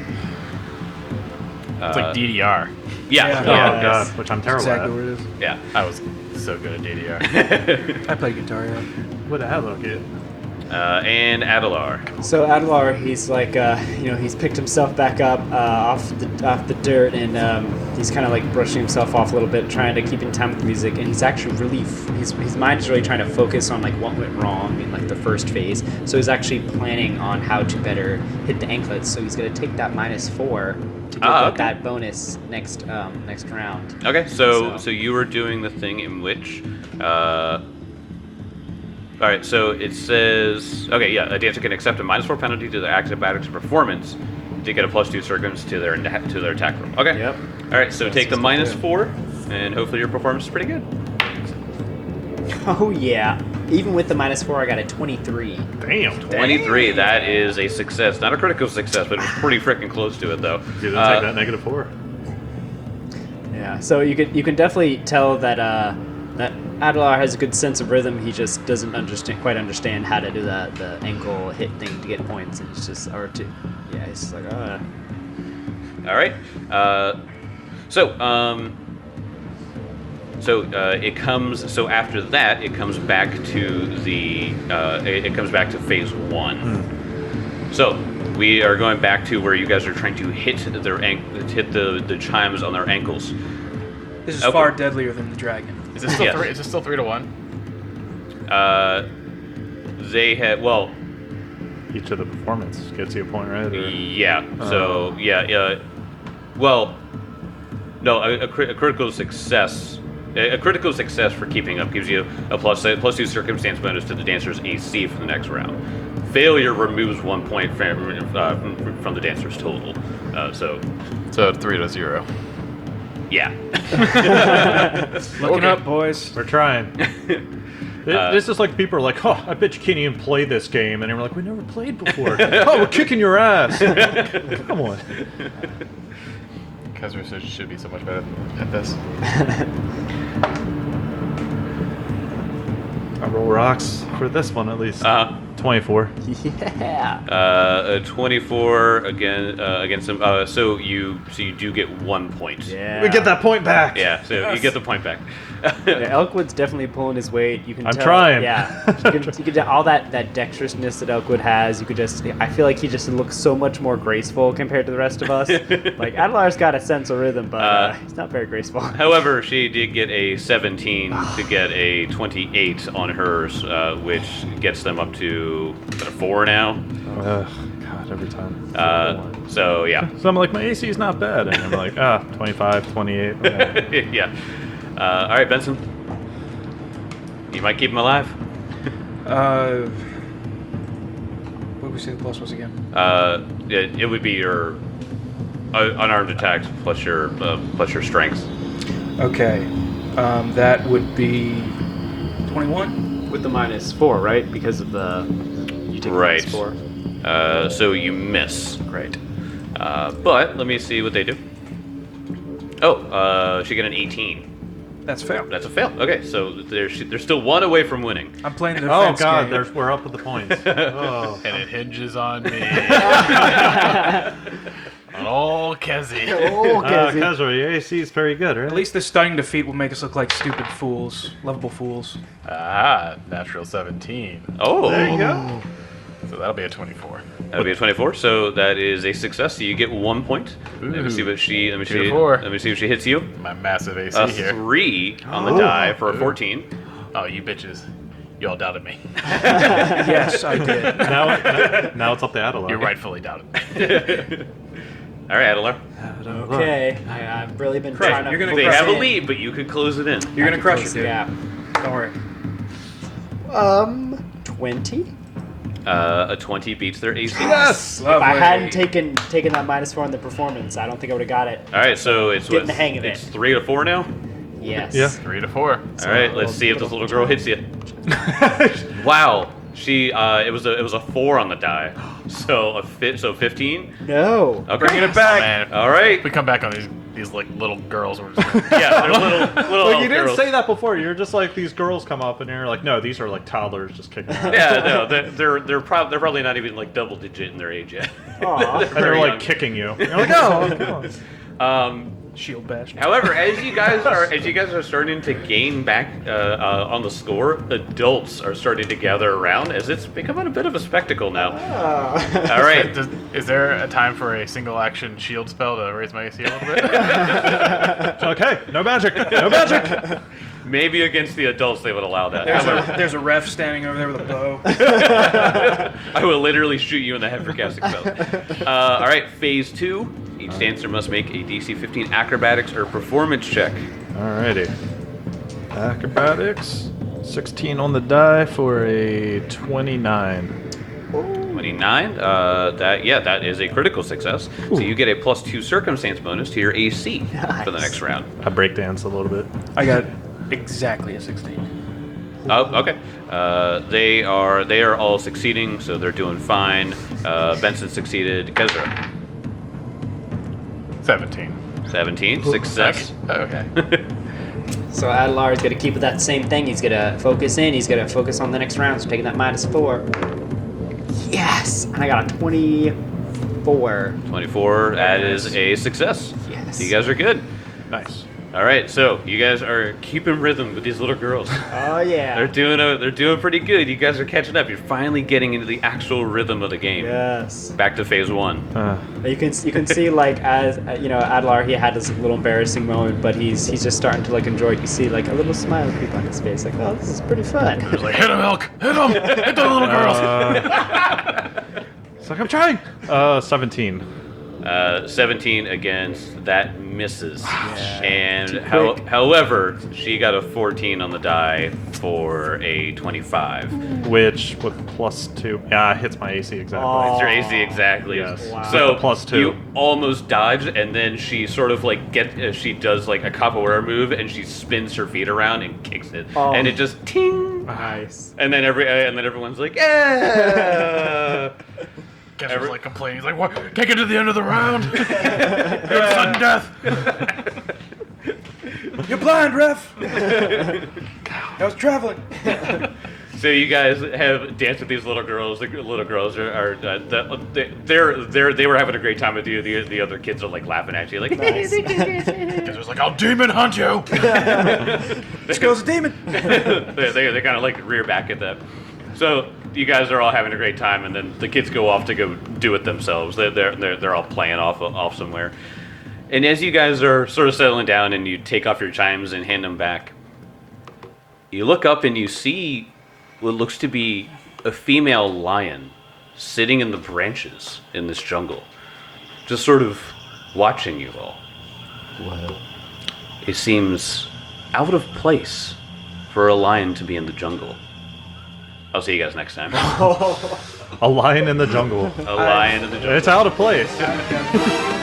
[SPEAKER 6] It's
[SPEAKER 2] uh,
[SPEAKER 6] like D D R.
[SPEAKER 2] Yeah.
[SPEAKER 3] Yeah.
[SPEAKER 4] Oh
[SPEAKER 2] Yeah.
[SPEAKER 4] god, which I'm terrible
[SPEAKER 3] Exactly
[SPEAKER 4] at.
[SPEAKER 3] what it is.
[SPEAKER 2] Yeah.
[SPEAKER 6] I was so good at D D R.
[SPEAKER 3] I play guitar, yeah.
[SPEAKER 4] What a look at.
[SPEAKER 2] Uh, and Adelar.
[SPEAKER 1] So Adelar, he's like, uh, you know, he's picked himself back up uh, off the off the dirt, and um, he's kind of like brushing himself off a little bit, trying to keep in time with the music. And he's actually really, f- his his mind is really trying to focus on like what went wrong in like the first phase. So he's actually planning on how to better hit the anklets. So he's gonna take that minus four to get
[SPEAKER 2] Ah,
[SPEAKER 1] that,
[SPEAKER 2] okay.
[SPEAKER 1] that bonus next um, next round.
[SPEAKER 2] Okay, so
[SPEAKER 1] So-
[SPEAKER 2] so you were doing the thing in which, uh, all right. So it says, okay, yeah, a dancer can accept a minus four penalty to their acrobatics performance to get a plus two circums to their to their attack roll. Okay.
[SPEAKER 1] Yep.
[SPEAKER 2] All right. So take the
[SPEAKER 1] just
[SPEAKER 2] minus
[SPEAKER 1] good.
[SPEAKER 2] four, and hopefully your performance is pretty good.
[SPEAKER 1] Oh yeah, even with the minus four, I got a twenty-three.
[SPEAKER 4] Damn.
[SPEAKER 2] Twenty-three. That is a success. Not a critical success, but it was pretty freaking close to it, though.
[SPEAKER 4] You didn't
[SPEAKER 2] Uh,
[SPEAKER 4] take that negative four.
[SPEAKER 1] Yeah, so you could you can definitely tell that uh, that Adelar has a good sense of rhythm. He just doesn't understand quite understand how to do that the ankle hit thing to get points. And it's just or to yeah, he's just like uh.
[SPEAKER 2] All right. Uh, so, um, so uh, it comes. So after that, it comes back to the. Uh, it, it comes back to phase one. So we are going back to where you guys are trying to hit their ank- hit the, the chimes on their ankles.
[SPEAKER 3] This is
[SPEAKER 2] Okay.
[SPEAKER 3] far deadlier than the dragon.
[SPEAKER 6] Is it still
[SPEAKER 2] Yes.
[SPEAKER 6] three? Is it still three to one?
[SPEAKER 2] Uh, they had well,
[SPEAKER 4] Each of the performance gets you a point, right? Or-
[SPEAKER 2] yeah. So yeah, yeah. Well, no, a, a, cri- a critical success. A a critical success for keeping up gives you a plus a plus two circumstance bonus to the dancer's A C for the next round. Failure removes one point from, uh, from, from the dancer's total. Uh, so,
[SPEAKER 6] So three to zero.
[SPEAKER 2] yeah.
[SPEAKER 3] Looking up, boys.
[SPEAKER 4] We're trying. It-
[SPEAKER 2] Uh,
[SPEAKER 4] it's just like people are like, oh, I bet you can't even play this game. And we're like, we never played before. Oh, we're kicking your ass. Come on.
[SPEAKER 6] Because research should be so much better at this.
[SPEAKER 4] I roll rocks for this one at least.
[SPEAKER 2] Uh,
[SPEAKER 4] twenty-four.
[SPEAKER 1] Yeah.
[SPEAKER 2] uh, a twenty-four again uh, against him. Uh, so you so you do get one point.
[SPEAKER 1] Yeah.
[SPEAKER 4] We get that point back.
[SPEAKER 2] Yeah. So you get the point back.
[SPEAKER 1] Yeah, Elkwood's definitely pulling his weight. You can.
[SPEAKER 4] I'm
[SPEAKER 1] tell,
[SPEAKER 4] trying.
[SPEAKER 1] Yeah, you can, you can tell all that that dexterousness that Elkwood has. You could just. I feel like he just looks so much more graceful compared to the rest of us. Like Adelar's got a sense of rhythm, but uh,
[SPEAKER 2] Uh,
[SPEAKER 1] he's not very graceful.
[SPEAKER 2] However, she did get a seventeen to get a twenty-eight on hers, uh, which gets them up to is it a four now.
[SPEAKER 4] Ugh, God, every time.
[SPEAKER 2] Uh, so yeah,
[SPEAKER 4] So I'm like, my A C is not bad. And I'm like, ah, twenty-five, twenty-eight. Okay.
[SPEAKER 2] yeah. Uh, all right, Benson. You might keep him alive.
[SPEAKER 3] Uh, what did we say the plus was again?
[SPEAKER 2] Uh, it, it would be your uh, unarmed attacks plus your uh, plus your strength.
[SPEAKER 3] Okay, um, that would be twenty-one.
[SPEAKER 1] With the minus four, right? Because of the you take
[SPEAKER 2] Right.
[SPEAKER 1] minus four.
[SPEAKER 2] Uh, so you miss.
[SPEAKER 1] Right.
[SPEAKER 2] Uh, but let me see what they do. Oh, uh, she got an eighteen.
[SPEAKER 3] That's fair.
[SPEAKER 2] That's a fail. Okay, so they're they're still one away from winning.
[SPEAKER 3] I'm playing the
[SPEAKER 4] Oh
[SPEAKER 3] defense
[SPEAKER 4] god,
[SPEAKER 3] game.
[SPEAKER 4] there's, we're up with the points. Oh.
[SPEAKER 5] And it hinges on me. On old Kezi.
[SPEAKER 1] Oh,
[SPEAKER 4] Uh, Kezra, your A C is very good, right?
[SPEAKER 3] At least the stunning defeat will make us look like stupid fools, lovable fools.
[SPEAKER 5] Ah, natural seventeen.
[SPEAKER 2] Oh,
[SPEAKER 4] There you go.
[SPEAKER 5] So that'll be a twenty-four.
[SPEAKER 2] that'll be a twenty-four. So that is a success. So you get one point. Let me see what she. Let me
[SPEAKER 5] Two
[SPEAKER 2] see.
[SPEAKER 5] to four.
[SPEAKER 2] Let me see if she hits you.
[SPEAKER 5] My massive A C
[SPEAKER 2] A
[SPEAKER 5] here.
[SPEAKER 2] three on the die for a fourteen.
[SPEAKER 5] Oh, you bitches. You all doubted me.
[SPEAKER 3] Yes, I did.
[SPEAKER 4] now, now, now it's up to Adelar.
[SPEAKER 5] You rightfully doubted me.
[SPEAKER 2] All right, Adler.
[SPEAKER 1] Okay. I, I've really been trying to.
[SPEAKER 3] you're gonna
[SPEAKER 2] They
[SPEAKER 3] crush
[SPEAKER 2] have a
[SPEAKER 3] it.
[SPEAKER 2] lead, but you could close it in.
[SPEAKER 3] You're gonna crush it, dude.
[SPEAKER 1] Yeah.
[SPEAKER 3] Don't worry.
[SPEAKER 1] Um, twenty.
[SPEAKER 2] Uh, a twenty beats their A C.
[SPEAKER 1] Yes. If I
[SPEAKER 3] Lovely.
[SPEAKER 1] hadn't taken taken that minus four in the performance, I don't think I would have got it.
[SPEAKER 2] All right, so it's
[SPEAKER 1] Getting
[SPEAKER 2] what,
[SPEAKER 1] the hang of it.
[SPEAKER 2] It's three to four now.
[SPEAKER 1] Yes.
[SPEAKER 4] Yeah.
[SPEAKER 5] Three to four.
[SPEAKER 2] All right, let's see if this little girl hits you. Wow, she uh, it was a it was a four on the die, so a fit so fifteen.
[SPEAKER 1] No.
[SPEAKER 2] Okay,
[SPEAKER 3] Bringing it
[SPEAKER 5] Oh,
[SPEAKER 3] back.
[SPEAKER 5] man.
[SPEAKER 2] All right,
[SPEAKER 5] If we come back on these these like little girls. We're just like,
[SPEAKER 2] yeah, they're little little
[SPEAKER 4] Well,
[SPEAKER 2] elf
[SPEAKER 4] you didn't
[SPEAKER 2] girls.
[SPEAKER 4] say that before. You're just like these girls come up and you're like, no, these are like toddlers just kicking around.
[SPEAKER 2] Yeah, no, they're they're they're, prob- they're probably not even like double digit in their age yet.
[SPEAKER 1] Aw.
[SPEAKER 4] And they're
[SPEAKER 2] very
[SPEAKER 4] like
[SPEAKER 2] young.
[SPEAKER 4] kicking you. You're like, oh, come on.
[SPEAKER 2] Um,
[SPEAKER 3] Shield bash.
[SPEAKER 2] However, as you guys are as you guys are starting to gain back uh, uh, on the score, adults are starting to gather around as it's becoming a bit of a spectacle now. All right,
[SPEAKER 5] Does, is there a time for a single action shield spell to raise my A C a little bit?
[SPEAKER 4] Okay, no magic, no magic.
[SPEAKER 2] maybe against the adults they would allow that.
[SPEAKER 3] There's
[SPEAKER 2] However,
[SPEAKER 3] a, there's a ref standing over there with a bow.
[SPEAKER 2] I will literally shoot you in the head for casting spells. Uh, all right, phase two. Each dancer must make a D C fifteen acrobatics or performance check.
[SPEAKER 4] Alrighty. Acrobatics. sixteen on the die for a twenty-nine.
[SPEAKER 2] twenty-nine. Uh, that yeah, that is a critical success. So you get a plus two circumstance bonus to your A C for the next round.
[SPEAKER 4] I breakdance a little bit.
[SPEAKER 3] I got exactly a sixteen.
[SPEAKER 2] Oh, okay. Uh, they are they are all succeeding, so they're doing fine. Uh, Benson succeeded. Kezra,
[SPEAKER 5] Seventeen.
[SPEAKER 2] seventeen. Success.
[SPEAKER 5] Okay.
[SPEAKER 1] So Adelar is going to keep with that same thing. He's going to focus in. He's going to focus on the next round. So taking that minus four. Yes! And I got a twenty-four.
[SPEAKER 2] twenty-four. That is a success.
[SPEAKER 1] Yes.
[SPEAKER 2] So you guys are good.
[SPEAKER 4] Nice.
[SPEAKER 2] All right, so you guys are keeping rhythm with these little girls.
[SPEAKER 1] Oh, yeah.
[SPEAKER 2] They're doing a, they're doing pretty good. You guys are catching up. You're finally getting into the actual rhythm of the game.
[SPEAKER 1] Yes.
[SPEAKER 2] Back to phase one.
[SPEAKER 4] Uh,
[SPEAKER 1] You can you can see like as uh, you know Adelar, he had this little embarrassing moment, but he's he's just starting to like enjoy it. You see like a little smile creep on his face, like, oh, this is pretty fun.
[SPEAKER 5] It's like, hit him, Elk! Hit him! Hit the little girls!
[SPEAKER 4] it's like I'm trying. Uh, seventeen.
[SPEAKER 2] Uh, seventeen against that misses. And
[SPEAKER 1] Too
[SPEAKER 2] how,
[SPEAKER 1] quick.
[SPEAKER 2] however, she got a fourteen on the die for a twenty-five.
[SPEAKER 4] Which with plus two, yeah, hits my A C exactly.
[SPEAKER 1] Oh.
[SPEAKER 2] It's your A C exactly.
[SPEAKER 4] Yes.
[SPEAKER 1] Wow.
[SPEAKER 2] So
[SPEAKER 4] With the plus two.
[SPEAKER 2] you almost dodge, and then she sort of like get uh, she does like a capoeira move, and she spins her feet around and kicks it,
[SPEAKER 1] Oh.
[SPEAKER 2] and it just ting.
[SPEAKER 1] Nice.
[SPEAKER 2] And then every uh, and then everyone's like, yeah.
[SPEAKER 5] Guess
[SPEAKER 2] Every-
[SPEAKER 5] was like complaining. He's like, what? Can't get to the end of the round! You're a sudden death!
[SPEAKER 3] You're blind, ref. I was traveling.
[SPEAKER 2] So you guys have danced with these little girls. The little girls are, are uh, the, they're they're they were having a great time with you. The the other kids are like laughing at you, like.
[SPEAKER 1] Nice.
[SPEAKER 5] Guess was like, I'll demon hunt you!
[SPEAKER 3] This girl's a demon.
[SPEAKER 2] they they, they kind of like rear back at that. So you guys are all having a great time, and then the kids go off to go do it themselves. They're they're they're, they're all playing off off somewhere. And as you guys are sort of settling down, and you take off your chimes and hand them back, you look up and you see what looks to be a female lion sitting in the branches in this jungle, just sort of watching you all.
[SPEAKER 1] Whoa.
[SPEAKER 2] It seems out of place for a lion to be in the jungle. I'll see you guys next time.
[SPEAKER 4] A lion in the jungle.
[SPEAKER 2] A lion in the jungle.
[SPEAKER 4] It's out of place.